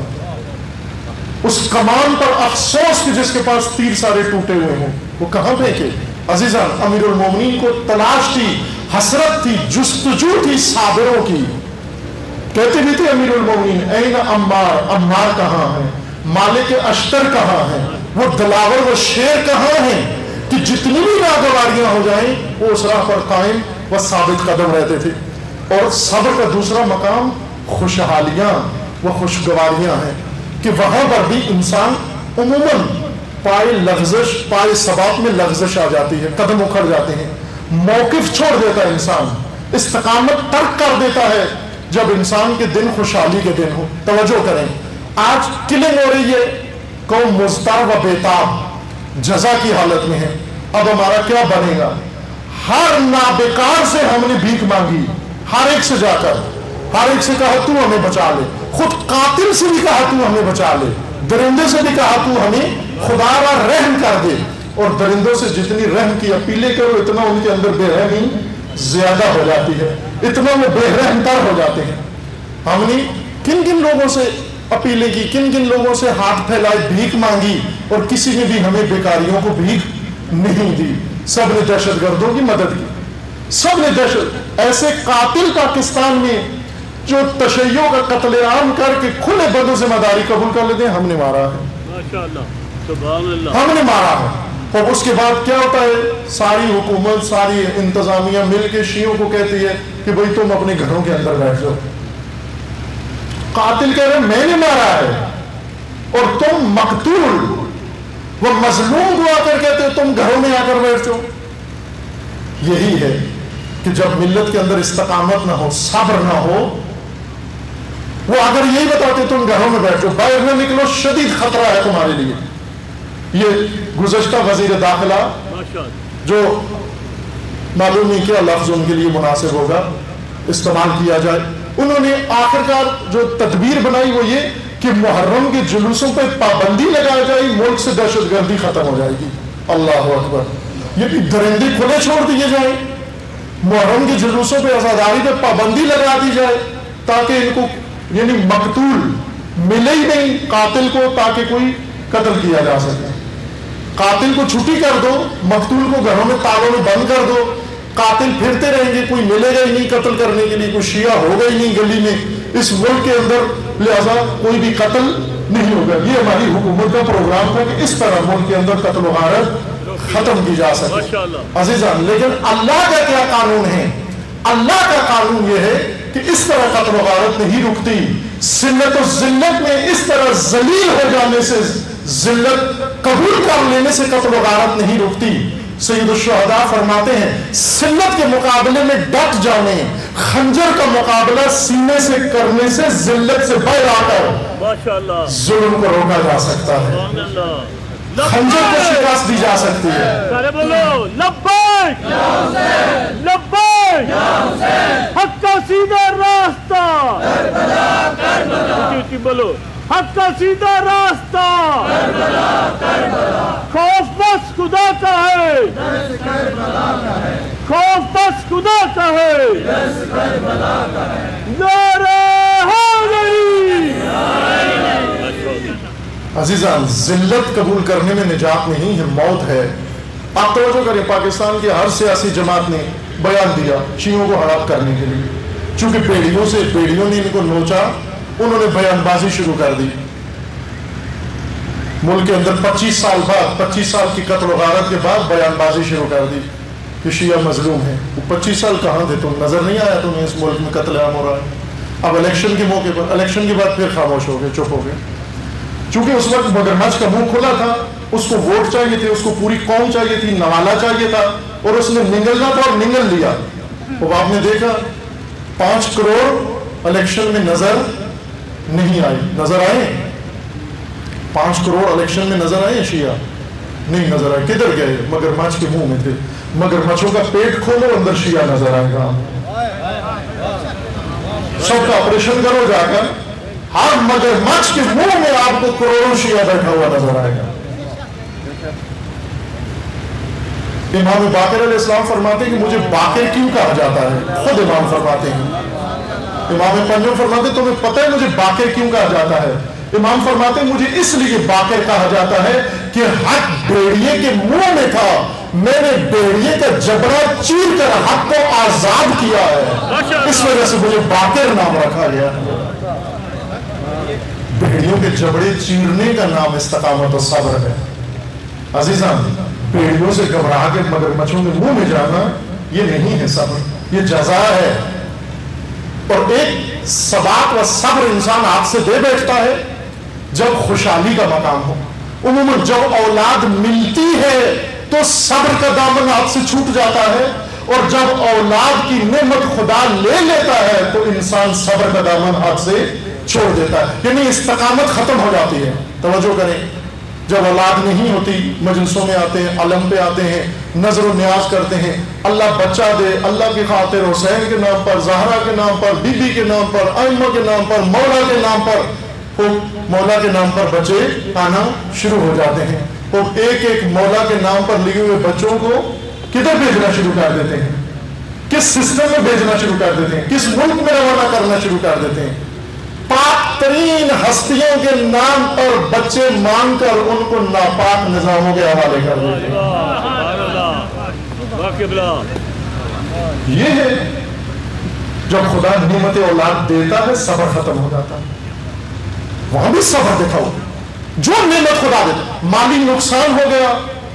اس کمان پر افسوس کہ جس کے پاس تیر سارے ٹوٹے ہوئے ہیں، وہ کہاں پھینکے؟ عزیزان، امیر المومنین کو تلاش تھی، حسرت تھی، جستجو تھی صابروں کی۔ کہتے بھی تھے امیر المومنین این عمار، عمار کہاں ہے، مالک اشتر کہاں ہے، وہ دلاور، وہ شیر کہاں ہیں کہ جتنی بھی ناگواریاں ہو جائیں وہ اس راہ پر قائم و ثابت قدم رہتے تھے۔ اور صبر کا دوسرا مقام خوشحالیاں و خوشگواریاں ہیں کہ وہاں پر بھی انسان عموماً پائے لغزش، پائے ثبات میں لغزش آ جاتی ہے، قدم اکھڑ جاتے ہیں، موقف چھوڑ دیتا ہے انسان، استقامت ترک کر دیتا ہے جب انسان کے دن خوشحالی کے دن ہو۔ توجہ کریں، آج کلنگ ہو رہی ہے، قوم مضطرب و بیتاب جزا کی حالت میں ہے، اب ہمارا کیا بنے گا؟ ہر نابکار سے ہم نے بھیک مانگی، ہر ایک سے جا کر، ہر ایک سے کہا تو ہمیں بچا لے، خود قاتل سے بھی کہا تو ہمیں بچا لے، درندے سے بھی کہا تو ہمیں خدا را رحم کر دے، اور درندوں سے جتنی رحم کی اپیلیں کرو اتنا ان کے اندر بے رحمی زیادہ ہو جاتی ہے، اتنا وہ بے رحم تر ہو جاتے ہیں۔ ہم نے کن کن لوگوں سے اپیلیں کی، کن کن لوگوں سے ہاتھ پھیلائے، بھیک مانگی، اور کسی نے بھی ہمیں بیکاریوں کو بھیک نہیں دی، سب نے دہشت گردوں کی مدد کی، سب نے دہشت، ایسے قاتل پاکستان میں جو تشیعوں کا قتل عام کر کے کھلے بندوں ذمہ داری قبول کر لیتے ہیں، ہم نے مارا ہے، ماشاءاللہ، سبحان اللہ، ہم نے مارا ہے۔ اور اس کے بعد کیا ہوتا ہے؟ ساری حکومت، ساری انتظامیہ مل کے شیعوں کو کہتی ہے کہ بھئی تم اپنے گھروں کے اندر بیٹھ جاؤ، قاتل کہہ رہے میں نے مارا ہے، اور تم مقتول وہ مظلوم کو آ کر کہتے ہو تم گھروں میں آ کر بیٹھتے ہو۔ یہی ہے کہ جب ملت کے اندر استقامت نہ ہو، صبر نہ ہو، وہ اگر یہی بتاتے تم گھروں میں بیٹھو، باہر نہ نکلو، شدید خطرہ ہے تمہارے لیے۔ یہ گزشتہ وزیر داخلہ جو معلوم نہیں کیا لفظ ان کے لیے مناسب ہوگا استعمال کیا جائے، انہوں نے آخرکار جو تدبیر بنائی وہ یہ کہ محرم کے جلوسوں پہ پابندی لگائی جائے، ملک سے دہشت گردی ختم ہو جائے گی۔ اللہ اکبر، یہ بھی درندے کھلے چھوڑ دیے جائیں، محرم کے جلوسوں پہ عزاداری پہ پابندی لگا دی جائے تاکہ ان کو یعنی مقتول ملے ہی نہیں قاتل کو، تاکہ کوئی قتل کیا جا سکے۔ قاتل کو چھٹی کر دو، مقتول کو گھروں میں تالوں میں بند کر دو، قاتل پھرتے رہیں گے، کوئی ملے گا ہی نہیں قتل کرنے کے لیے، کوئی شیعہ ہوگا ہی نہیں گلی میں اس ملک کے اندر، لہذا کوئی بھی قتل نہیں ہوگا۔ یہ ہماری حکومت کا پروگرام تھا کہ اس طرح ملک کے اندر قتل و غارت ختم کی جا سکے۔ عزیزان، لیکن اللہ کا کیا قانون ہے؟ اللہ کا قانون یہ ہے کہ اس طرح قتل و غارت نہیں رکتی، ذلت و ذلت میں اس طرح ذلیل ہو جانے سے، ذلت قبول کر لینے سے قتل و غارت نہیں رکتی۔ سید الشہداء فرماتے ہیں ذلت کے مقابلے میں ڈٹ جانے، خنجر کا مقابلہ سینے سے کرنے سے ذلت سے باہر آ کر ظلم کو روکا جا سکتا ہے، خنجر کو شکست دی جا سکتی ہے۔ سارے بولو لبیک لبیک، حق کا سیدھا راستہ، بولو حق کا سیدھا راستہ، خوف بس خدا کا ہے، خوف بس خدا کا ہے، نعرہ حیدری۔ عزیزان، ذلت قبول کرنے میں نجات نہیں ہے، موت ہے۔ آپ توجہ کریں، پاکستان کی ہر سیاسی جماعت نے بیان دیا شیعوں کو ہلاک کرنے کے لیے، چونکہ بیڑیوں سے بیڑیوں نے ان کو نوچا، انہوں نے بیان بازی شروع کر دی۔ ملک کے اندر پچیس سال بعد، پچیس سال کی قتل و غارت کے بعد بیان بازی شروع کر دی کہ شیعہ مظلوم ہیں۔ وہ پچیس سال کہاں تھے تم؟ نظر نہیں آیا تمہیں اس ملک میں قتل عام ہو رہا ہے؟ اب الیکشن کے موقع پر، الیکشن کے بعد پھر خاموش ہو گئے، چپ ہو گئے، چونکہ اس وقت مگرمچھ کا منہ کھلا تھا، اس کو ووٹ چاہیے تھے، اس کو پوری قوم چاہیے تھی، نوالا چاہیے تھا، اور اس نے نگلنا تھا اور نگل لیا۔ اب آپ نے دیکھا پانچ کروڑ الیکشن میں نظر نہیں آئی۔ نظر آئے پانچ کروڑ الیکشن میں نظر آئے شیعہ؟ نہیں نظر آئے۔ کدھر گئے؟ مگرمچھ کے منہ میں تھے۔ مگرمچھوں کا پیٹ کھولو، اندر شیعہ نظر آئے گا۔ سب کا آپریشن کرو جا کر، ہر مگرمچھ کے منہ میں آپ کو کروڑوں شیعہ بیٹھا ہوا نظر آئے گا۔ امام باقر علیہ السلام فرماتے ہیں کہ مجھے باقر کیوں کہا جاتا ہے؟ خود امام فرماتے ہیں، امام پنجم فرماتے ہیں تمہیں پتہ ہے مجھے باقر کیوں کہا جاتا ہے؟ امام فرماتے ہیں مجھے اس لیے باقر کہا جاتا ہے کہ حق بیڑیے کے منہ میں تھا، میں نے بیڑیے کا جبڑا چیر کر حق کو آزاد کیا ہے، اس وجہ سے مجھے باقر نام رکھا گیا۔ بیڑیوں کے جبڑے چیرنے کا نام استقامت و صبر ہے۔ عزیزان، بیڑیوں سے گھبرا کے مگرمچھوں کے منہ میں جانا یہ نہیں ہے صبر، یہ جزا ہے۔ اور ایک ثبات و صبر انسان ہاتھ سے دے بیٹھتا ہے جب خوشحالی کا مقام ہو۔ عموماً جب اولاد ملتی ہے تو صبر کا دامن ہاتھ سے چھوٹ جاتا ہے، اور جب اولاد کی نعمت خدا لے لیتا ہے تو انسان صبر کا دامن ہاتھ سے چھوڑ دیتا ہے، یعنی استقامت ختم ہو جاتی ہے۔ توجہ کریں، جب اولاد نہیں ہوتی مجلسوں میں آتے ہیں، علم پہ آتے ہیں، نظر و نیاز کرتے ہیں، اللہ بچہ دے، اللہ کی خاطر حسین کے نام پر، زہرا کے نام پر، بی بی کے نام پر، ائمہ کے نام پر، مولا کے نام پر، وہ مولا کے نام پر بچے آنا شروع ہو جاتے ہیں۔ وہ ایک ایک مولا کے نام پر لگے ہوئے بچوں کو کدھر بھیجنا شروع کر دیتے ہیں؟ کس سسٹم میں بھیجنا شروع کر دیتے ہیں؟ کس ملک میں روانہ کرنا شروع کر دیتے ہیں؟ پاک ترین ہستیوں کے نام پر بچے مان کر ان کو ناپاک نظاموں کے حوالے کر دیتے ہیں۔ یہ ہے جب خدا نعمت اولاد دیتا ہے صبر ختم ہو جاتا ہے۔ وہاں بھی صبر دکھاؤ، جو نعمت خدا دیتا، مالی نقصان ہو گیا،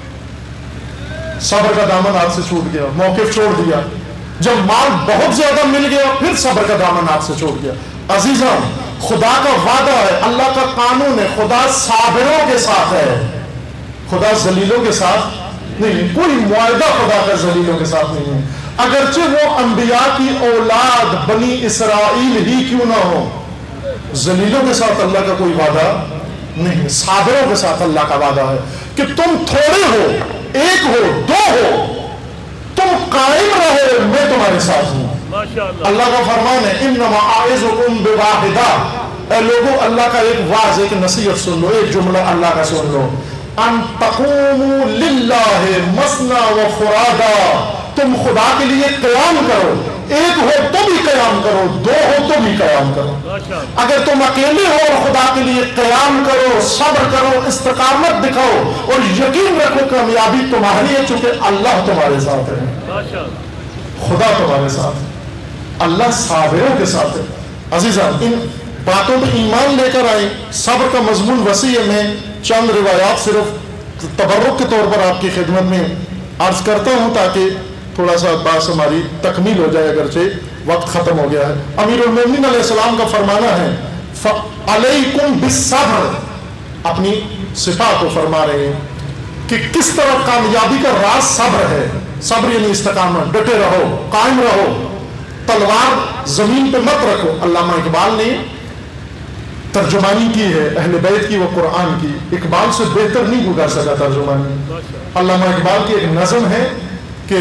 صبر کا دامن ہاتھ سے چھوٹ گیا، موقف چھوڑ دیا۔ جب مال بہت زیادہ مل گیا پھر صبر کا دامن ہاتھ سے چھوٹ گیا۔ عزیزان، خدا کا وعدہ ہے، اللہ کا قانون ہے، خدا صابروں کے ساتھ ہے، خدا ذلیلوں کے ساتھ نہیں، کوئی معاہدہ خدا کا ذلیلوں کے ساتھ نہیں ہے، اگرچہ وہ انبیاء کی اولاد بنی اسرائیل ہی کیوں نہ ہو، ذلیلوں کے ساتھ اللہ کا کوئی وعدہ نہیں، صابروں کے ساتھ اللہ کا وعدہ ہے کہ تم تھوڑے ہو، ایک ہو، دو ہو، تم قائم رہو، میں تمہارے ساتھ ہوں۔ اللہ کا فرمان ہے انما اعظکم بواحدہ، اے لوگوں اللہ کا ایک واعظ، ایک نصیحت سن لو، ایک جملہ اللہ کا سن لو، ان تقوموا للہ مثنی و فرادا، تم خدا کے لیے قیام کرو، ایک ہو تو بھی قیام کرو، دو ہو تو بھی قیام کرو۔ اگر تم اکیلے ہو اور خدا کے لیے قیام کرو، صبر کرو، استقامت دکھاؤ اور یقین رکھو کامیابی تمہاری ہے، چونکہ اللہ تمہارے ساتھ ہے، خدا تمہارے ساتھ ہے، اللہ صابروں کے ساتھ ہے۔ عزیزان ان باتوں پہ ایمان لے کر آئیں، صبر کا مضمون وسیع ہے، میں چند روایات صرف تبرک کے طور پر آپ کی خدمت میں عرض کرتا ہوں تاکہ تھوڑا سا بات ہماری تکمیل ہو جائے، اگرچہ وقت ختم ہو گیا ہے۔ امیر المومنین علیہ السلام کا فرمانا ہے فَعَلَيْكُمْ بِالصَّبْرِ، اپنی صفات کو فرما رہے ہیں کہ کس طرح کامیابی کا راز صبر ہے، صبر یعنی استقامت، ڈٹے رہو، قائم رہو، تلوار زمین پہ مت رکھو۔ علامہ اقبال نے ترجمانی کی ہے اہل بیت کی، وہ قرآن کی، اقبال سے بہتر نہیں گزار سکا ترجمانی۔ علامہ اقبال کی ایک نظم ہے کہ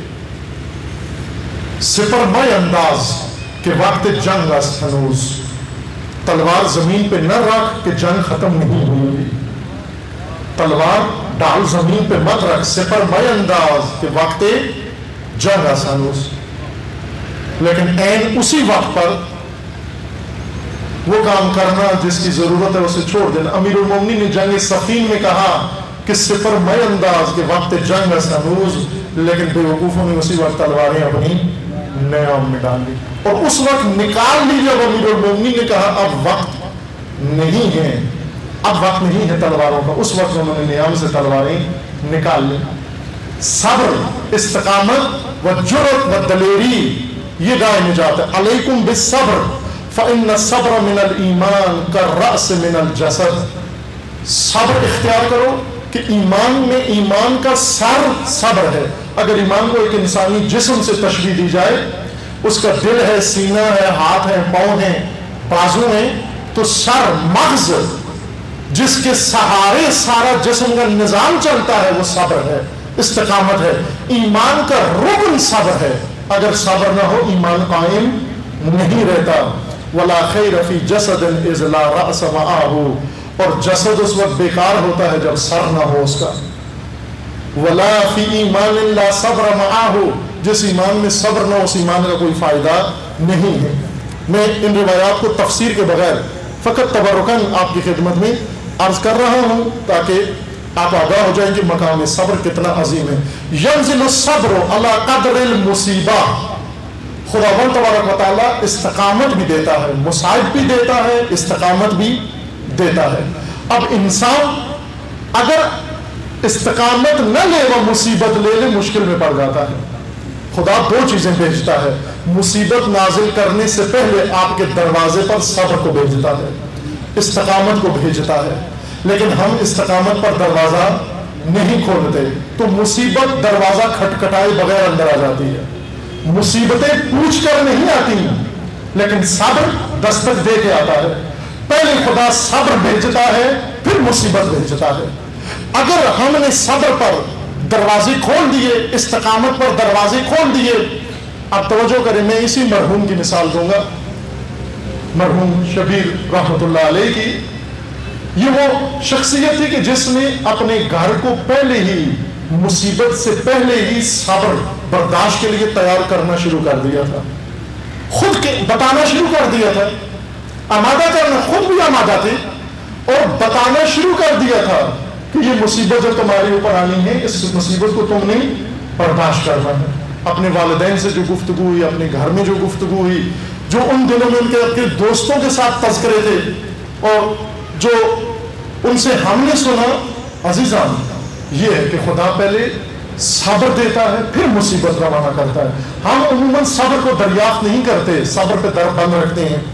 سپر مئی انداز کہ وقت جنگ است ہنوز، تلوار زمین پہ نہ رکھ کہ جنگ ختم نہیں ہوئی، تلوار ڈال زمین پہ مت رکھ، سپر مئی انداز کہ وقت جنگ است ہنوز، لیکن این اسی وقت پر وہ کام کرنا جس کی ضرورت ہے اسے چھوڑ دینا۔ امیر المومنین نے جنگ صفین میں کہا کہ سپر مئی انداز کے وقت جنگ است ہنوز، لیکن بے وقوفوں نے اسی وقت تلواریں اپنی نیام میں ڈال لی، اور اس وقت نکال لی جب امیر المومنین نے کہا اب وقت نہیں ہے، اب وقت نہیں ہے تلواروں کا، اس وقت انہوں نے نیام سے تلواریں نکال لی۔ صبر، استقامت و جرأت و دلیری یہ گائے نجات ہے۔ علیکم بالصبر فإن الصبر من الایمان کالرأس من الجسد، صبر اختیار کرو کہ ایمان میں ایمان کا سر صبر ہے۔ اگر ایمان کو ایک انسانی جسم سے تشبیہ دی جائے، اس کا دل ہے، سینہ ہے، ہاتھ ہے، پاؤں ہیں، بازو ہیں، تو سر مغز جس کے سہارے سارا جسم کا نظام چلتا ہے وہ صبر ہے، استقامت ہے۔ ایمان کا رکن صبر ہے، اگر صبر نہ ہو ایمان قائم نہیں رہتا۔ وَلَا خَيْرَ فِي جَسَدٍ إِذْ لَا رَأْسَ مَعَهُ، اور جسد اس وقت بیکار ہوتا ہے جب سر نہ ہو اس کا۔ وَلَا فِي إِيمَانٍ لَا صَبْرَ مَعَهُ، جس ایمان میں صبر نہ اس ایمان کا کوئی فائدہ نہیں ہے۔ میں ان روایات کو تفسیر کے بغیر فقط تبرکاً آپ کی خدمت میں عرض کر رہا ہوں تاکہ آپ آگاہ ہو جائیں کہ مقام صبر کتنا عظیم ہے۔ يَنزِلُ الصَّبْرُ عَلَى قَدْرِ الْمُصِيبَةِ، خداوند تبارک و تعالیٰ استقامت بھی دیتا ہے، مصائب بھی دیتا ہے، استقامت بھی دیتا ہے۔ اب انسان اگر استقامت نہ لے وہ مصیبت لے لے مشکل میں پڑ جاتا ہے۔ خدا دو چیزیں بھیجتا ہے، مصیبت نازل کرنے سے پہلے آپ کے دروازے پر صبر کو بھیجتا ہے، استقامت کو بھیجتا ہے، لیکن ہم استقامت پر دروازہ نہیں کھولتے تو مصیبت دروازہ کھٹکھٹائے بغیر اندر آ جاتی ہے۔ مصیبتیں پوچھ کر نہیں آتی لیکن صبر دستک دے کے آتا ہے۔ پہلے خدا صبر بھیجتا ہے پھر مصیبت بھیجتا ہے۔ اگر ہم نے صبر پر دروازے کھول دیے، استقامت پر دروازے کھول دیے، اب توجہ کریں میں اسی مرحوم کی مثال دوں گا، مرحوم شبیر رحمت اللہ علیہ کی۔ یہ وہ شخصیت تھی کہ جس نے اپنے گھر کو پہلے ہی مصیبت سے پہلے ہی صبر برداشت کے لیے تیار کرنا شروع کر دیا تھا، خود کے بتانا شروع کر دیا تھا، آمادہ کرنا، خود بھی آمادہ تھے اور بتانا شروع کر دیا تھا کہ یہ مصیبت جو تمہارے اوپر آنی ہے اس مصیبت کو تم نے برداشت کرنا ہے۔ اپنے والدین سے جو گفتگو ہوئی، اپنے گھر میں جو گفتگو ہوئی، جو ان دنوں میں ان کے اپنے دوستوں کے ساتھ تذکرے تھے اور جو ان سے ہم نے سنا، عزیزان یہ ہے کہ خدا پہلے صبر دیتا ہے پھر مصیبت روانہ کرتا ہے۔ ہم عموماً صبر کو دریافت نہیں کرتے، صبر پہ در بند رکھتے ہیں۔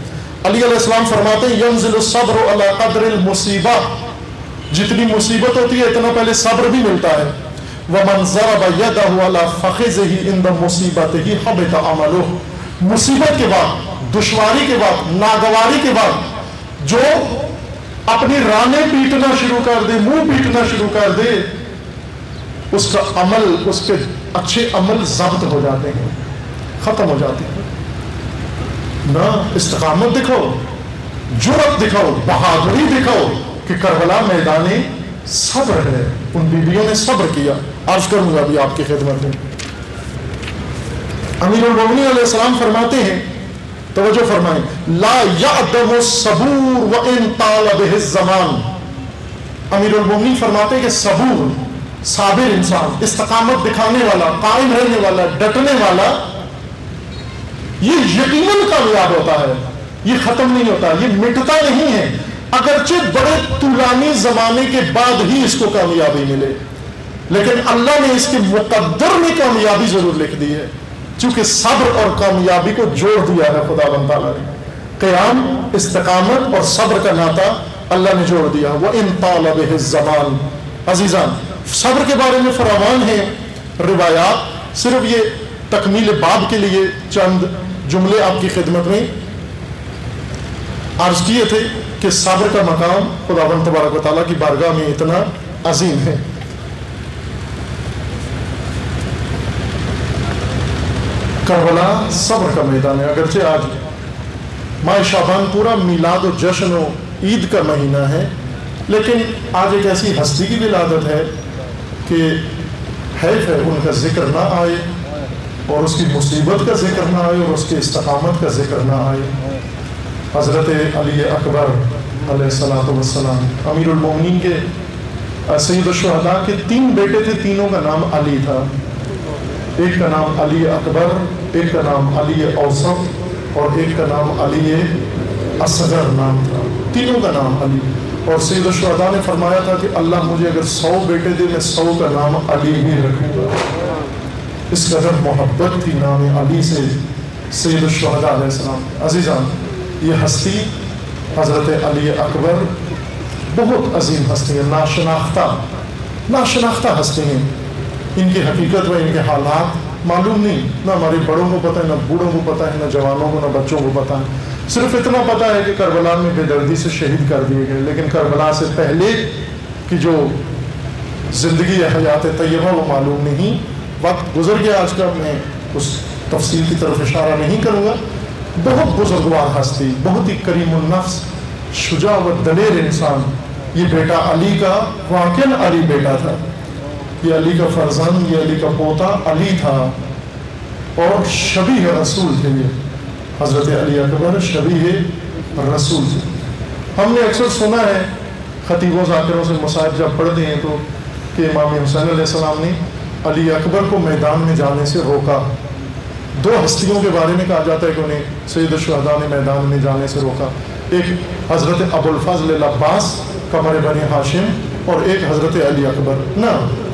علی علیہ السلام فرماتے ہیں ینزل الصبر علی قدر المصیبہ، جتنی مصیبت ہوتی ہے اتنا پہلے صبر بھی ملتا ہے. ومن ضرب یدہ علی فخذہ عند مصیبتہ حبط عملہ، مصیبت کے بعد، دشواری کے بعد، ناگواری کے بعد جو اپنی رانے پیٹنا شروع کر دے، منہ پیٹنا شروع کر دے، اس کا عمل، اس کے اچھے عمل ضبط ہو جاتے ہیں، ختم ہو جاتے ہیں. نہ استقامت دکھاؤ، جرأت دکھاؤ، بہادری دکھاؤ کہ کربلا میدان صبر ہے. ان بیویوں نے صبر کیا. عرض کروں گا ابھی آپ کی خدمت میں. امیر المومنین علیہ السلام فرماتے ہیں، توجہ فرمائیں، لا یعدم الصبور وان طال به الزمان. امیر المومنین فرماتے ہیں کہ صبور، صابر انسان، استقامت دکھانے والا، قائم رہنے والا، ڈٹنے والا، یہ یقیناً کامیاب ہوتا ہے. یہ ختم نہیں ہوتا، یہ مٹتا نہیں ہے، اگرچہ بڑے طولانی زمانے کے بعد ہی اس کو کامیابی ملے، لیکن اللہ نے اس کے مقدر میں کامیابی ضرور لکھ دی ہے، چونکہ صبر اور کامیابی کو جوڑ دیا ہے خدا بند تعالیٰ نے. قیام، استقامت اور صبر کا ناطہ اللہ نے جوڑ دیا. وَإِن طَالَ بِهِ الزَّمَانُ. عزیزان، صبر کے بارے میں فراوان ہیں روایات. صرف یہ تکمیل باب کے لیے چند جملے آپ کی خدمت میں عرض کیے تھے کہ صبر کا مقام خداوند تبارک و تعالیٰ کی بارگاہ میں اتنا عظیم ہے. کربلا صبر کا میدان ہے. اگرچہ آج ماہ شعبان پورا میلاد و جشن و عید کا مہینہ ہے، لیکن آج ایک ایسی ہستی کی ولادت ہے کہ حیف ہے ان کا ذکر نہ آئے، اور اس کی مصیبت کا ذکر نہ آئے، اور اس کی استقامت کا ذکر نہ آئے. حضرت علی اکبر علیہ الصلوۃ والسلام، امیر المومنین کے سید الشہداء کے تین بیٹے تھے، تینوں کا نام علی تھا. ایک کا نام علی اکبر، ایک کا نام علی اوسط، اور ایک کا نام علی اصغر نام تھا. تینوں کا نام علی. اور سید الشہداء نے فرمایا تھا کہ اللہ مجھے اگر سو بیٹے دے میں سو کا نام علی ہی رکھوں گا. اس قدر محبت تھی نام علی سے سید الشہداء علیہ السلام. عزیزان، یہ ہستی حضرت علی اکبر بہت عظیم ہستی ہے، ناشناختہ ناشناختہ ہستی ہیں. ان کی حقیقت و ان کے حالات معلوم نہیں، نہ ہمارے بڑوں کو پتہ ہے، نہ بوڑھوں کو پتہ ہے، نہ جوانوں کو، نہ بچوں کو پتہ ہے. صرف اتنا پتہ ہے کہ کربلا میں بے دردی سے شہید کر دیے گئے، لیکن کربلا سے پہلے کی جو زندگی ہے، حیات طیبہ، وہ معلوم نہیں. وقت گزر گیا آج کا، میں اس تفصیل کی طرف اشارہ نہیں کروں گا. بہت بزرگوار ہستی، بہت ہی کریم النفس، شجاع و دلیر انسان. یہ بیٹا علی کا واقعاً علی بیٹا تھا، یہ علی کا فرزند، یہ علی کا پوتا علی تھا، اور شبیہ رسول تھے. یہ حضرت علی اکبر شبیہ رسول تھے. ہم نے اکثر سنا ہے خطیبوں ذاکروں سے مصائب جب پڑھتے ہیں تو کہ امام حسین علیہ السلام نے علی اکبر کو میدان میں جانے سے روکا. دو ہستیوں کے بارے میں کہا جاتا ہے کہ انہیں سید الشہداء نے میدان میں جانے سے روکا. ایک حضرت ابو الفضل العباس قمر بنی ہاشم، اور ایک حضرت علی اکبر. نہ،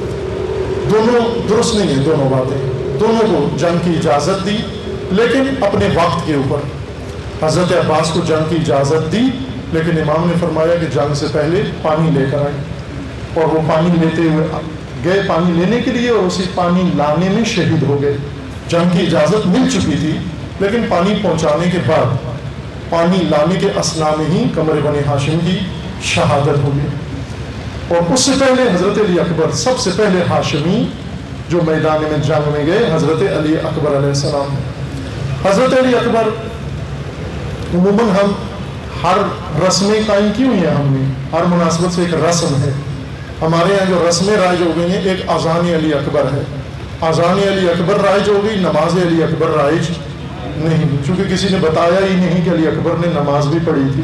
دونوں درست نہیں ہیں دونوں باتیں. دونوں کو جنگ کی اجازت دی، لیکن اپنے وقت کے اوپر. حضرت عباس کو جنگ کی اجازت دی، لیکن امام نے فرمایا کہ جنگ سے پہلے پانی لے کر آئے، اور وہ پانی لیتے ہوئے گئے پانی لینے کے لیے، اور اسی پانی لانے میں شہید ہو گئے. جنگ کی اجازت مل چکی تھی، لیکن پانی پہنچانے کے بعد، پانی لانے کے اثناء میں ہی قمر بنی ہاشم کی شہادت ہو گئی. اور اس سے پہلے حضرت علی اکبر، سب سے پہلے ہاشمی جو میدان میں جنگ میں گئے، حضرت علی اکبر علیہ السلام. حضرت علی اکبر عموماً ہم ہر رسمیں قائم کی ہوئی ہیں، ہم نے ہر مناسبت سے ایک رسم ہے. ہمارے یہاں جو رسمیں رائج ہو گئی ہیں، ایک اذان علی اکبر ہے. اذان علی اکبر رائج ہو گئی، نماز علی اکبر رائج نہیں، چونکہ کسی نے بتایا ہی نہیں کہ علی اکبر نے نماز بھی پڑھی تھی.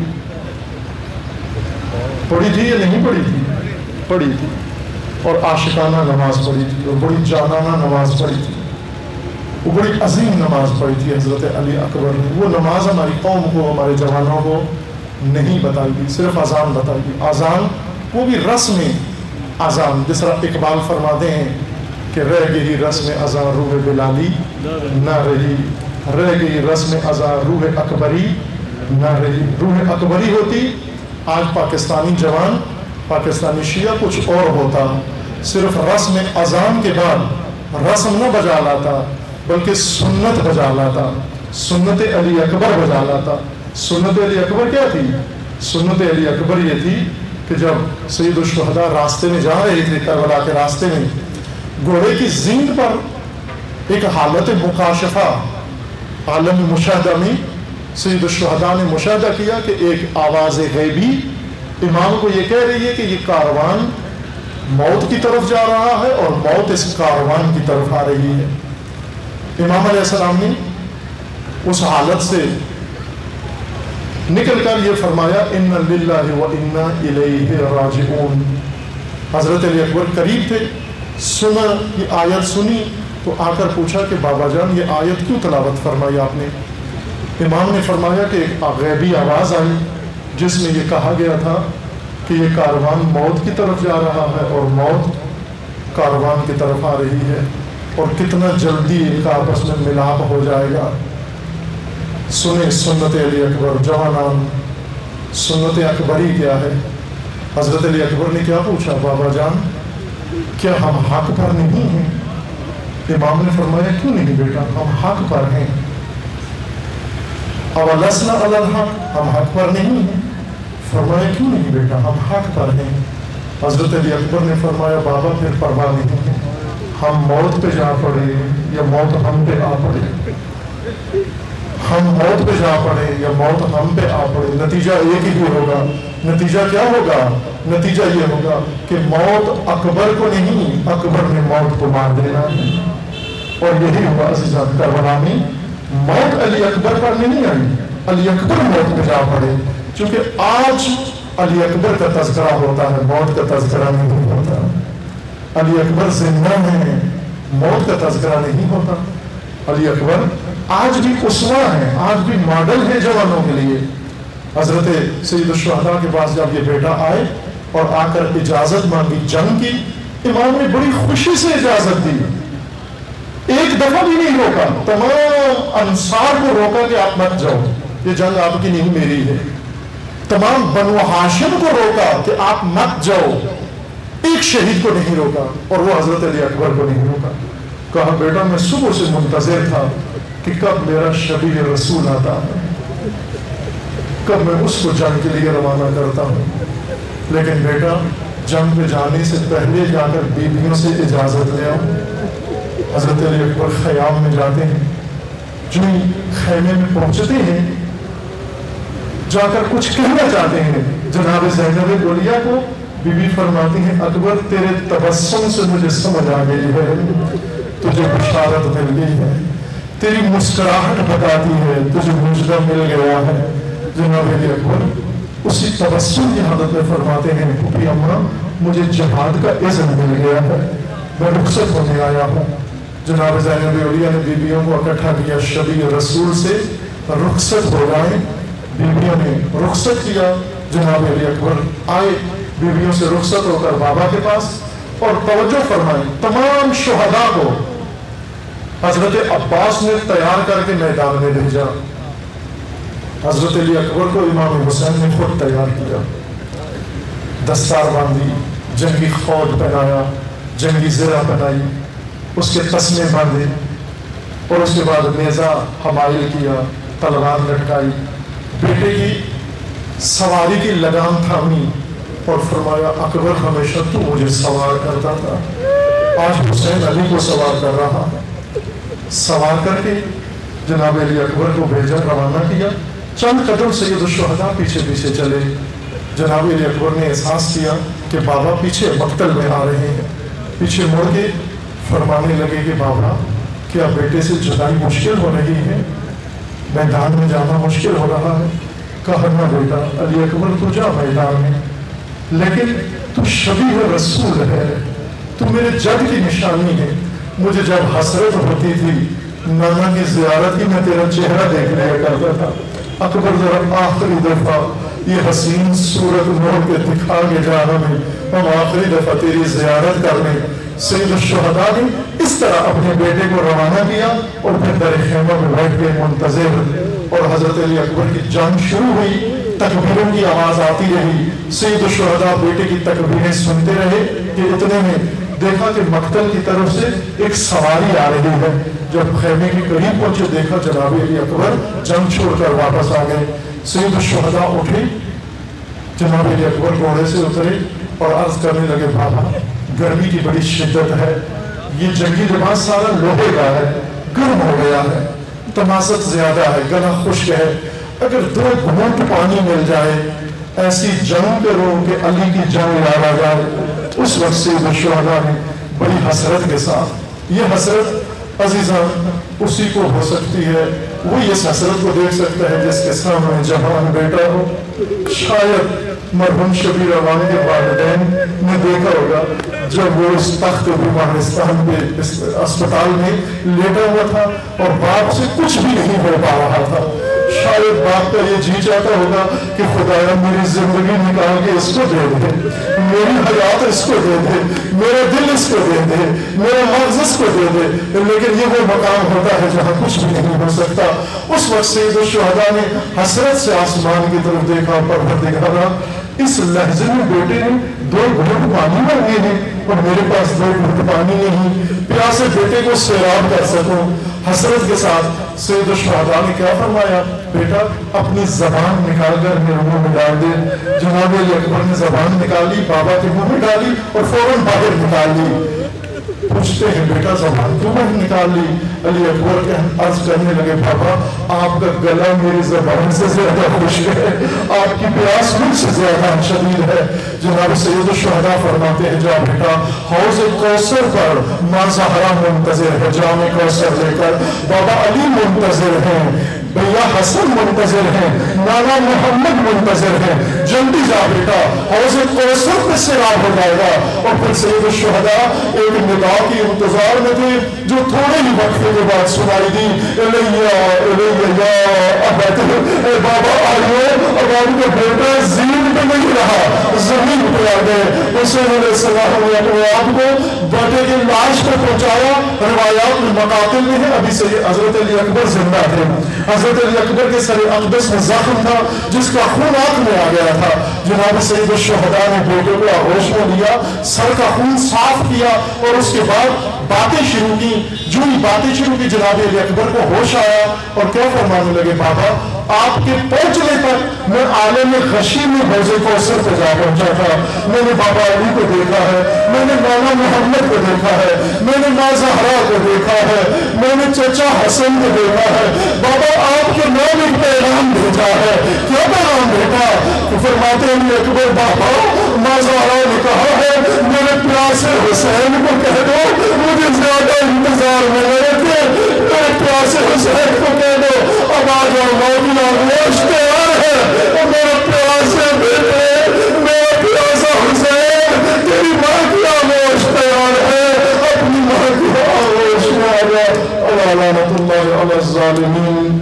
پڑھی تھی یا نہیں پڑھی تھی؟ پڑھی تھی، اور عاشقانہ نماز پڑھی تھی، اور بڑی جانانہ نماز پڑھی تھی. وہ بڑی عظیم نماز پڑھی تھی حضرت علی اکبر نے. وہ نماز ہماری قوم کو، ہمارے جوانوں کو نہیں بتائی گئی، صرف اذان بتائی گئی. اذان وہ بھی رسم اذان، جس طرح اقبال فرماتے ہیں کہ رہ گئی رسم اذان روح بلالی نہ رہی، رہ گئی رسم اذان روح اکبری نہ رہی. روح اکبری ہوتی آج پاکستانی جوان پاکستانی شیعہ کچھ اور ہوتا. صرف رسم اذان کے بعد رسم نہ بجا لاتا بلکہ سنت بجا لاتا, سنت علی اکبر بجا لاتا. سنت علی اکبر کیا تھی؟ سنت علی اکبر یہ تھی کہ جب سید الشہداء راستے میں جا رہے تھے, کربلا کے راستے میں, گھوڑے کی زینت پر ایک حالت مکاشفہ عالم مشاہدہ میں سید الشہداء نے مشاہدہ کیا کہ ایک آواز غیبی امام کو یہ کہہ رہی ہے کہ یہ کاروان موت کی طرف جا رہا ہے اور موت اس کاروان کی طرف آ رہی ہے. امام علیہ السلام نے اس حالت سے نکل کر یہ فرمایا ان للہ و انا الیہ راجعون. حضرت علی اکبر قریب تھے, سنا یہ آیت سنی تو آ کر پوچھا کہ بابا جان یہ آیت کیوں تلاوت فرمائی آپ نے؟ امام نے فرمایا کہ ایک غیبی آواز آئی جس میں یہ کہا گیا تھا کہ یہ کاروان موت کی طرف جا رہا ہے اور موت کاروان کی طرف آ رہی ہے اور کتنا جلدی ان کا آپس میں ملاپ ہو جائے گا. سنیں سنت علی اکبر. جوانان, سنت اکبری کیا ہے؟ حضرت علی اکبر نے کیا پوچھا؟ بابا جان کیا ہم حق پر نہیں ہیں؟ امام نے فرمایا کیوں نہیں بیٹا, ہم حق پر ہیں. اولسنا علی الحق, ہم حق پر نہیں ہیں. فرمایا کیوں نہیں بیٹا, ہم حق پر ہیں. حضرت علی اکبر نے فرمایا بابا پھر پرواہ نہیں ہے, ہم موت پہ جا پڑے یا موت ہم پہ آ پڑے, ہم موت پہ جا پڑے یا موت ہم پہ آ پڑے, نتیجہ ایک ہی ہوگا. نتیجہ کیا ہوگا؟ نتیجہ یہ ہوگا کہ موت اکبر کو نہیں, اکبر نے موت کو مار دینا ہے. اور یہی ہوا عزیزان, کربلا میں موت علی اکبر پر نہیں آئی, علی اکبر موت پہ جا پڑے. چونکہ آج علی اکبر کا تذکرہ ہوتا ہے, موت کا تذکرہ نہیں ہوتا. علی اکبر زندہ ہے, موت کا تذکرہ نہیں ہوتا. علی اکبر آج بھی اسوہ ہے, آج بھی ماڈل ہے جوانوں کے لیے. حضرت سید الشہداء کے پاس جب یہ بیٹا آئے اور آ کر اجازت مانگی جنگ کی, امام نے بڑی خوشی سے اجازت دی, ایک دفعہ بھی نہیں روکا. تمام انصار کو روکا کہ آپ مت جاؤ, یہ جنگ آپ کی نہیں میری ہے. تمام بنو ہاشم کو روکا کہ آپ مت جاؤ, ایک شہید کو نہیں روکا. اور وہ حضرت علی اکبر کو نہیں روکا. کہا بیٹا میں صبح سے منتظر تھا کہ کب میرا شبیہ رسول آتا ہے, کب میں اس کو جنگ کے لیے روانہ کرتا ہوں. لیکن بیٹا جنگ پہ جانے سے پہلے جا کر بیویوں سے اجازت لے آؤ. حضرت علی اکبر خیام میں جاتے ہیں, جو خیمے میں پہنچتے ہیں جا کر کچھ کہنا چاہتے ہیں جناب زینب گولیہ کو. بی بی فرماتی ہیں اکبر تیرے تبسم سے مجھے سمجھ آ گئی ہے, تجھے بشارت مل گئی ہے, تیری مسکراہٹ بتاتی ہے تجھے مجدہ مل گیا ہے. جناب علی اکبر اسی تبسم کی حالت میں فرماتے ہیں پھوپھی اماں مجھے جہاد کا اذن مل گیا ہے, میں رخصت ہونے آیا ہوں. جناب زینب گولیہ نے بیویوں کو اکٹھا کیا, شبیہ رسول سے رخصت ہو گئے. بیویوں نے رخصت کیا, جناب علی اکبر آئے بیویوں سے رخصت ہو کر بابا کے پاس. اور توجہ فرمائیں, تمام شہداء کو حضرت عباس نے تیار کر کے میدان میں بھیجا. حضرت علی اکبر کو امام حسین نے خود تیار کیا, دستار باندھی, جنگی خود پہنایا, جنگی زرہ پہنائی, اس کے تسمے باندھے اور اس کے بعد نیزہ حمائل کیا, تلوار لٹکائی, بیٹے کی سواری کی لگام تھامی اور فرمایا اکبر ہمیشہ تو مجھے سوار کرتا تھا, آج حسین علی کو سوار کر رہا ہے. سوار کر کے جناب علی اکبر کو بھیجا, روانہ کیا. چند قدم سید الشہداء پیچھے پیچھے چلے. جناب علی اکبر نے احساس کیا کہ بابا پیچھے مقتل میں آ رہے ہیں. پیچھے مڑ کے فرمانے لگے کہ بابا کیا بیٹے سے جدائی مشکل ہو رہی ہے, میدان میں جانا مشکل ہو رہا ہے؟ کہا نہ بیٹا علی اکبر تو جا میدان میں, لیکن تو شبیہ رسول ہے, تو میرے جد کی نشانی ہے. مجھے جب حسرت ہوتی تھی نانا کی زیارت کی میں تیرا چہرہ دیکھ لیا کرتا تھا. اکبر ذرا آخری دفعہ یہ حسین صورت موڑ کے دکھا کے جا ہمیں, ہم آخری دفعہ تیری زیارت کرنے سید الشہداء نے اس طرح اپنے بیٹے کو روانہ کیا اور پھر در خیمہ میں بیٹھ کے منتظر، اور حضرت علی اکبر کی جنگ شروع ہوئی، تکبیروں کی آواز آتی رہی، سید الشہداء بیٹے کی تکبیریں سنتے رہے کہ اتنے میں دیکھا کہ مقتل کی طرف سے ایک سواری آ رہی ہے۔ جب خیمے کے قریب پہنچے دیکھا جناب علی اکبر جنگ چھوڑ کر واپس آ گئے۔ سید الشہداء اٹھے، جناب علی اکبر گھوڑے سے اترے اور عرض کرنے لگے بابا گرمی کی بڑی شدت ہے، یہ جنگی لباس سارا لوہے کا ہے، گرم ہو گیا ہے، تمازت زیادہ ہے، گلا خشک ہے، اگر دو گھونٹ پانی مل جائے ایسی جنگ کرو کہ علی کی جنگ یاد آ جائے۔ اس وقت سید الشہداء نے بڑی حسرت کے ساتھ، یہ حسرت عزیزان اسی کو ہو سکتی ہے، وہی اس حسرت کو دیکھ سکتا ہے جس کے سامنے جوان بیٹا ہو۔ شاید مرحوم شبیر امان کے والدین نے دیکھا ہوگا جب وہ اس تخت بیمارستان پہ اسپتال میں لیٹا ہوا تھا اور باپ سے کچھ بھی نہیں ہو پا رہا تھا، شاید باپ کا یہ جی چاہتا ہوگا کہ خدایا میری زندگی نکال کے اس کو دے دے، میری حیات اس کو دے دے، میرا دل اس کو دے دے، میرا مغز اس کو دے دے، لیکن یہ وہ مقام ہوتا ہے جہاں کچھ بھی نہیں ہو سکتا۔ اس وقت سید الشہداء نے حسرت سے آسمان کی طرف دیکھا، پروردگارا اس لحظے میں بیٹے نے دو گھونٹ پانی مانگے ہیں اور میرے پاس دو گھونٹ پانی نہیں، پیاسے بیٹے کو سیراب کر سکوں۔ حسرت کے ساتھ سید الشہداء نے کیا فرمایا، بیٹا اپنی زبان نکال کر میرے منہ میں ڈال دے۔ جناب علی اکبر نے زبان نکالی، بابا کے منہ میں ڈالی اور فوراً باہر نکال لی۔ پوچھتے ہیں بیٹا زبان کیوں باہر نکال لی؟ علی اکبر کے عرض کرنے لگے بابا آپ کا گلا میری زبان سے زیادہ خشک ہے، آپ کی پیاس مجھ سے زیادہ شدید ہے۔ جناب سید الشہداء فرماتے ہیں جا بیٹا حوض کوثر پر ماں زہرا منتظر ہے، جام کوثر لے کر بابا علی منتظر ہیں، بھیا حسن منتظر ہیں، نانا محمد منتظر ہیں، جلدی جا بیٹا حوض کوثر پہ سیراب ہو جائے گا۔ اور پھر سید الشہداء ایک ندا کی انتظار میں تھے جو تھوڑے ہی وقفے کے بعد سنائی دی، الیہ الیہ یا ابت، اے بابا آئیو۔ اب آپ کا بیٹا زین پہ نہیں رہا، زمین پہ آ گئے۔ حسین علیہ السلام نے اپنے آپ کو بیٹے کی لاش پہ پہنچایا، روایات میں مقاتل میں ہے ابھی سے حضرت علی اکبر زندہ تھے، حضرت علی اکبر کے سر اقدس میں زخم تھا جس کا خون آنکھ میں آ گیا تھا۔ جناب سید الشہداء نے بیٹے کو آغوش میں لیا، سر کا خون صاف کیا اور اس کے بعد باتیں شروع کی۔ جو ہی باتیں شروع کی جناب علی اکبر کو ہوش آیا اور کیا فرمانے لگے بابا آپ کے پہنچنے پر میں عالم غشی میں حوض کوثر پہ جا پہنچا تھا، میں نے بابا علی کو دیکھا ہے، میں نے نانا محمد کو دیکھا ہے، میں نے ماں زہرا کو دیکھا ہے، میں نے چچا حسن کو دیکھا ہے، بابا آپ کے نام ایک پیغام بھیجا ہے، کیا پیغام بھیجا؟ فرماتے ہیں اکبر بابا ماں زہرا نے کہا ہے میرے پیاسے حسین کو کہہ دو مجھے زیادہ انتظار میں نہ رکھے، میرے پیاسے حسین کو کہہ دو اب آ جاؤ مولا گوشت تیار ہے، اور میرے پیاسے بیٹے میرا پیاسا حسین تیری ماں کی آغوش تیار ہے، اپنی ماں کی آغوش میں آ جا۔ لعنت اللہ علی الظالمین۔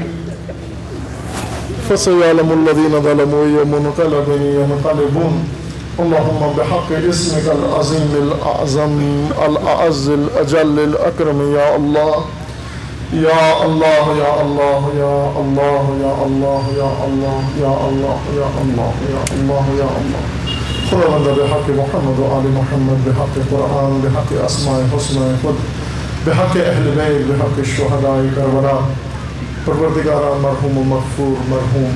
فسيعلم الذين ظلموا أي منقلب ينقلبون اللهم بحق اسمك العظيم الأعظم الأعز الأجل الأكرم يا الله يا الله يا الله يا الله يا الله يا الله يا الله يا الله يا الله يا الله خداوند بحق محمد وآل محمد بحق قرآن بحق أسماء حسنى خود بحق أهل بيت بحق الشهداء کربلا پروردگارہ مرحوم و مغفور مرحوم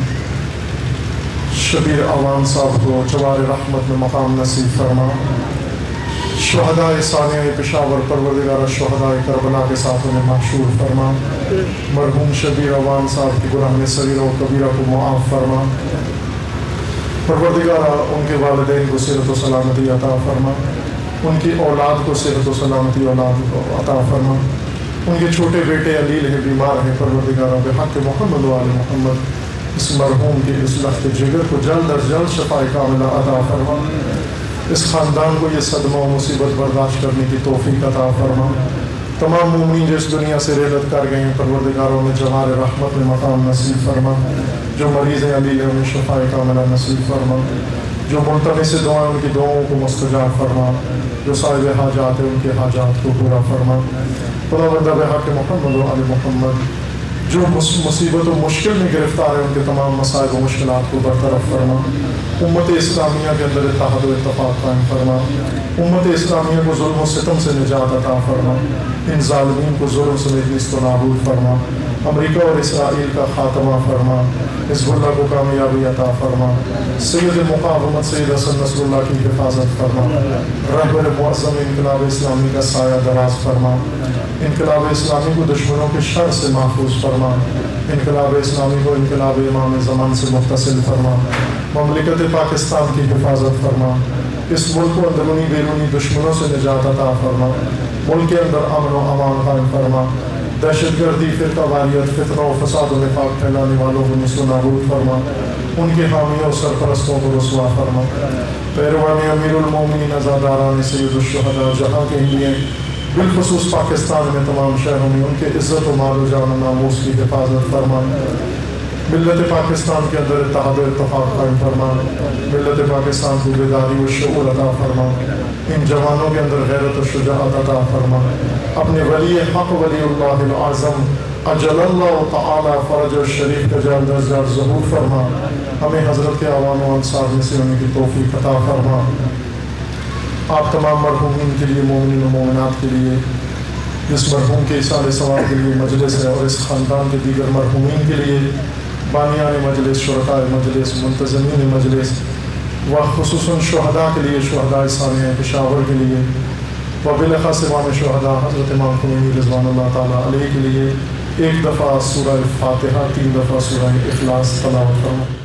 شبیر امان صاحب کو جوار رحمت میں مقام نصیب فرما، شہداء ثانیہ پشاور پروردگارہ شہداء کربلا کے ساتھ انہیں محشور فرما، مرحوم شبیر امان صاحب کی گناہ صغیرہ و کبیرہ کو معاف فرما، پروردگارہ ان کے والدین کو صحت و سلامتی عطا فرما، ان کی اولاد کو صحت و سلامتی اولاد کو عطا فرما، ان کے چھوٹے بیٹے علیل ہیں بیمار ہیں پروردگارہ بحق محمد و آل محمد اس مرحوم کے اس لخت جگر کو جلد از جلد شفاء کاملہ عطا فرما، اس خاندان کو یہ صدمہ و مصیبت برداشت کرنے کی توفیق عطا فرما، تمام مومنین جو اس دنیا سے رحلت کر گئے ہیں پروردگاروں میں جوار رحمت میں مقام نصیب فرما، جو مریض ہیں علیل ہیں انہیں شفاء کاملہ نصیب فرما، جو ملتمس سے دعائیں ان کی دعاؤں کو مستجاب فرما، جو صاحب حاجات ہیں ان کے حاجات کو پورا فرما۔ خداوند بحق محمد و آل محمد جو مصیبت و مشکل میں گرفتار ہیں ان کے تمام مصائب و مشکلات کو برطرف فرما۔ امت اسلامیہ کے اندر اتحاد و اتفاق قائم فرما۔ امت اسلامیہ کو ظلم و ستم سے نجات عطا فرما۔ ان ظالمین کو ظلم سمیت نیست و نابود فرما۔ امریکہ اور اسرائیل کا خاتمہ فرما۔ حزب اللہ کو کامیابی عطا فرما۔ سید مقاومت سید حسن نصر اللہ کی حفاظت فرما۔ رہبر معظم انقلاب اسلامی کا سایہ دراز فرما۔ انقلاب اسلامی کو دشمنوں کے شر سے محفوظ فرما۔ انقلاب اسلامی کو انقلاب امام زمان سے متصل فرما۔ مملکت پاکستان کی حفاظت فرما۔ اس ملک کو اندرونی بیرونی دشمنوں سے نجات عطا فرما۔ ملک کے اندر امن و امان قائم فرما۔ دہشت گردی، فرقہ واریت، فتنہ و فساد و نفاق پھیلانے والوں کو نیست و نابود فرما۔ ان کے حامیوں اور سرپرستوں کو رسوا فرما۔ پیروان امیر المومنین عزاداران سید الشہداء جہاں کے لیے بالخصوص پاکستان میں تمام شہروں میں ان کے عزت و مال و جان و ناموس کی حفاظت فرما۔ ملت پاکستان کے اندر اتحاد و اتفاق قائم فرما۔ ملت پاکستان کو بیداری و شعور عطا فرما۔ ان جوانوں کے اندر غیرت و شجاعت عطا فرما۔ اپنے ولی حق ولی اللہ العظم اجل اللہ تعالی فرج الشریف کا جال در جال ظہور فرما۔ ہمیں حضرت کے عوام و انصار میں سے ہونے کی توفیق عطا فرما۔ آپ تمام مرحومین کے لیے، مومنین و مومنات کے لیے، جس مرحوم کے اصال ثواب کے لیے مجلس ہے اور اس خاندان کے دیگر مرحومین کے لیے، بانیان مجلس، شرکاء مجلس، منتظمین مجلس و خصوصاً شہداء کے لیے، شہداء ثانیہ پشاور کے لیے و بالاخص امام شہداء حضرت امام خمینی رضوان اللہ تعالیٰ علیہ کے لیے ایک دفعہ سورہ فاتحہ، تین دفعہ سورہ اخلاص تلاوت فرمائیں۔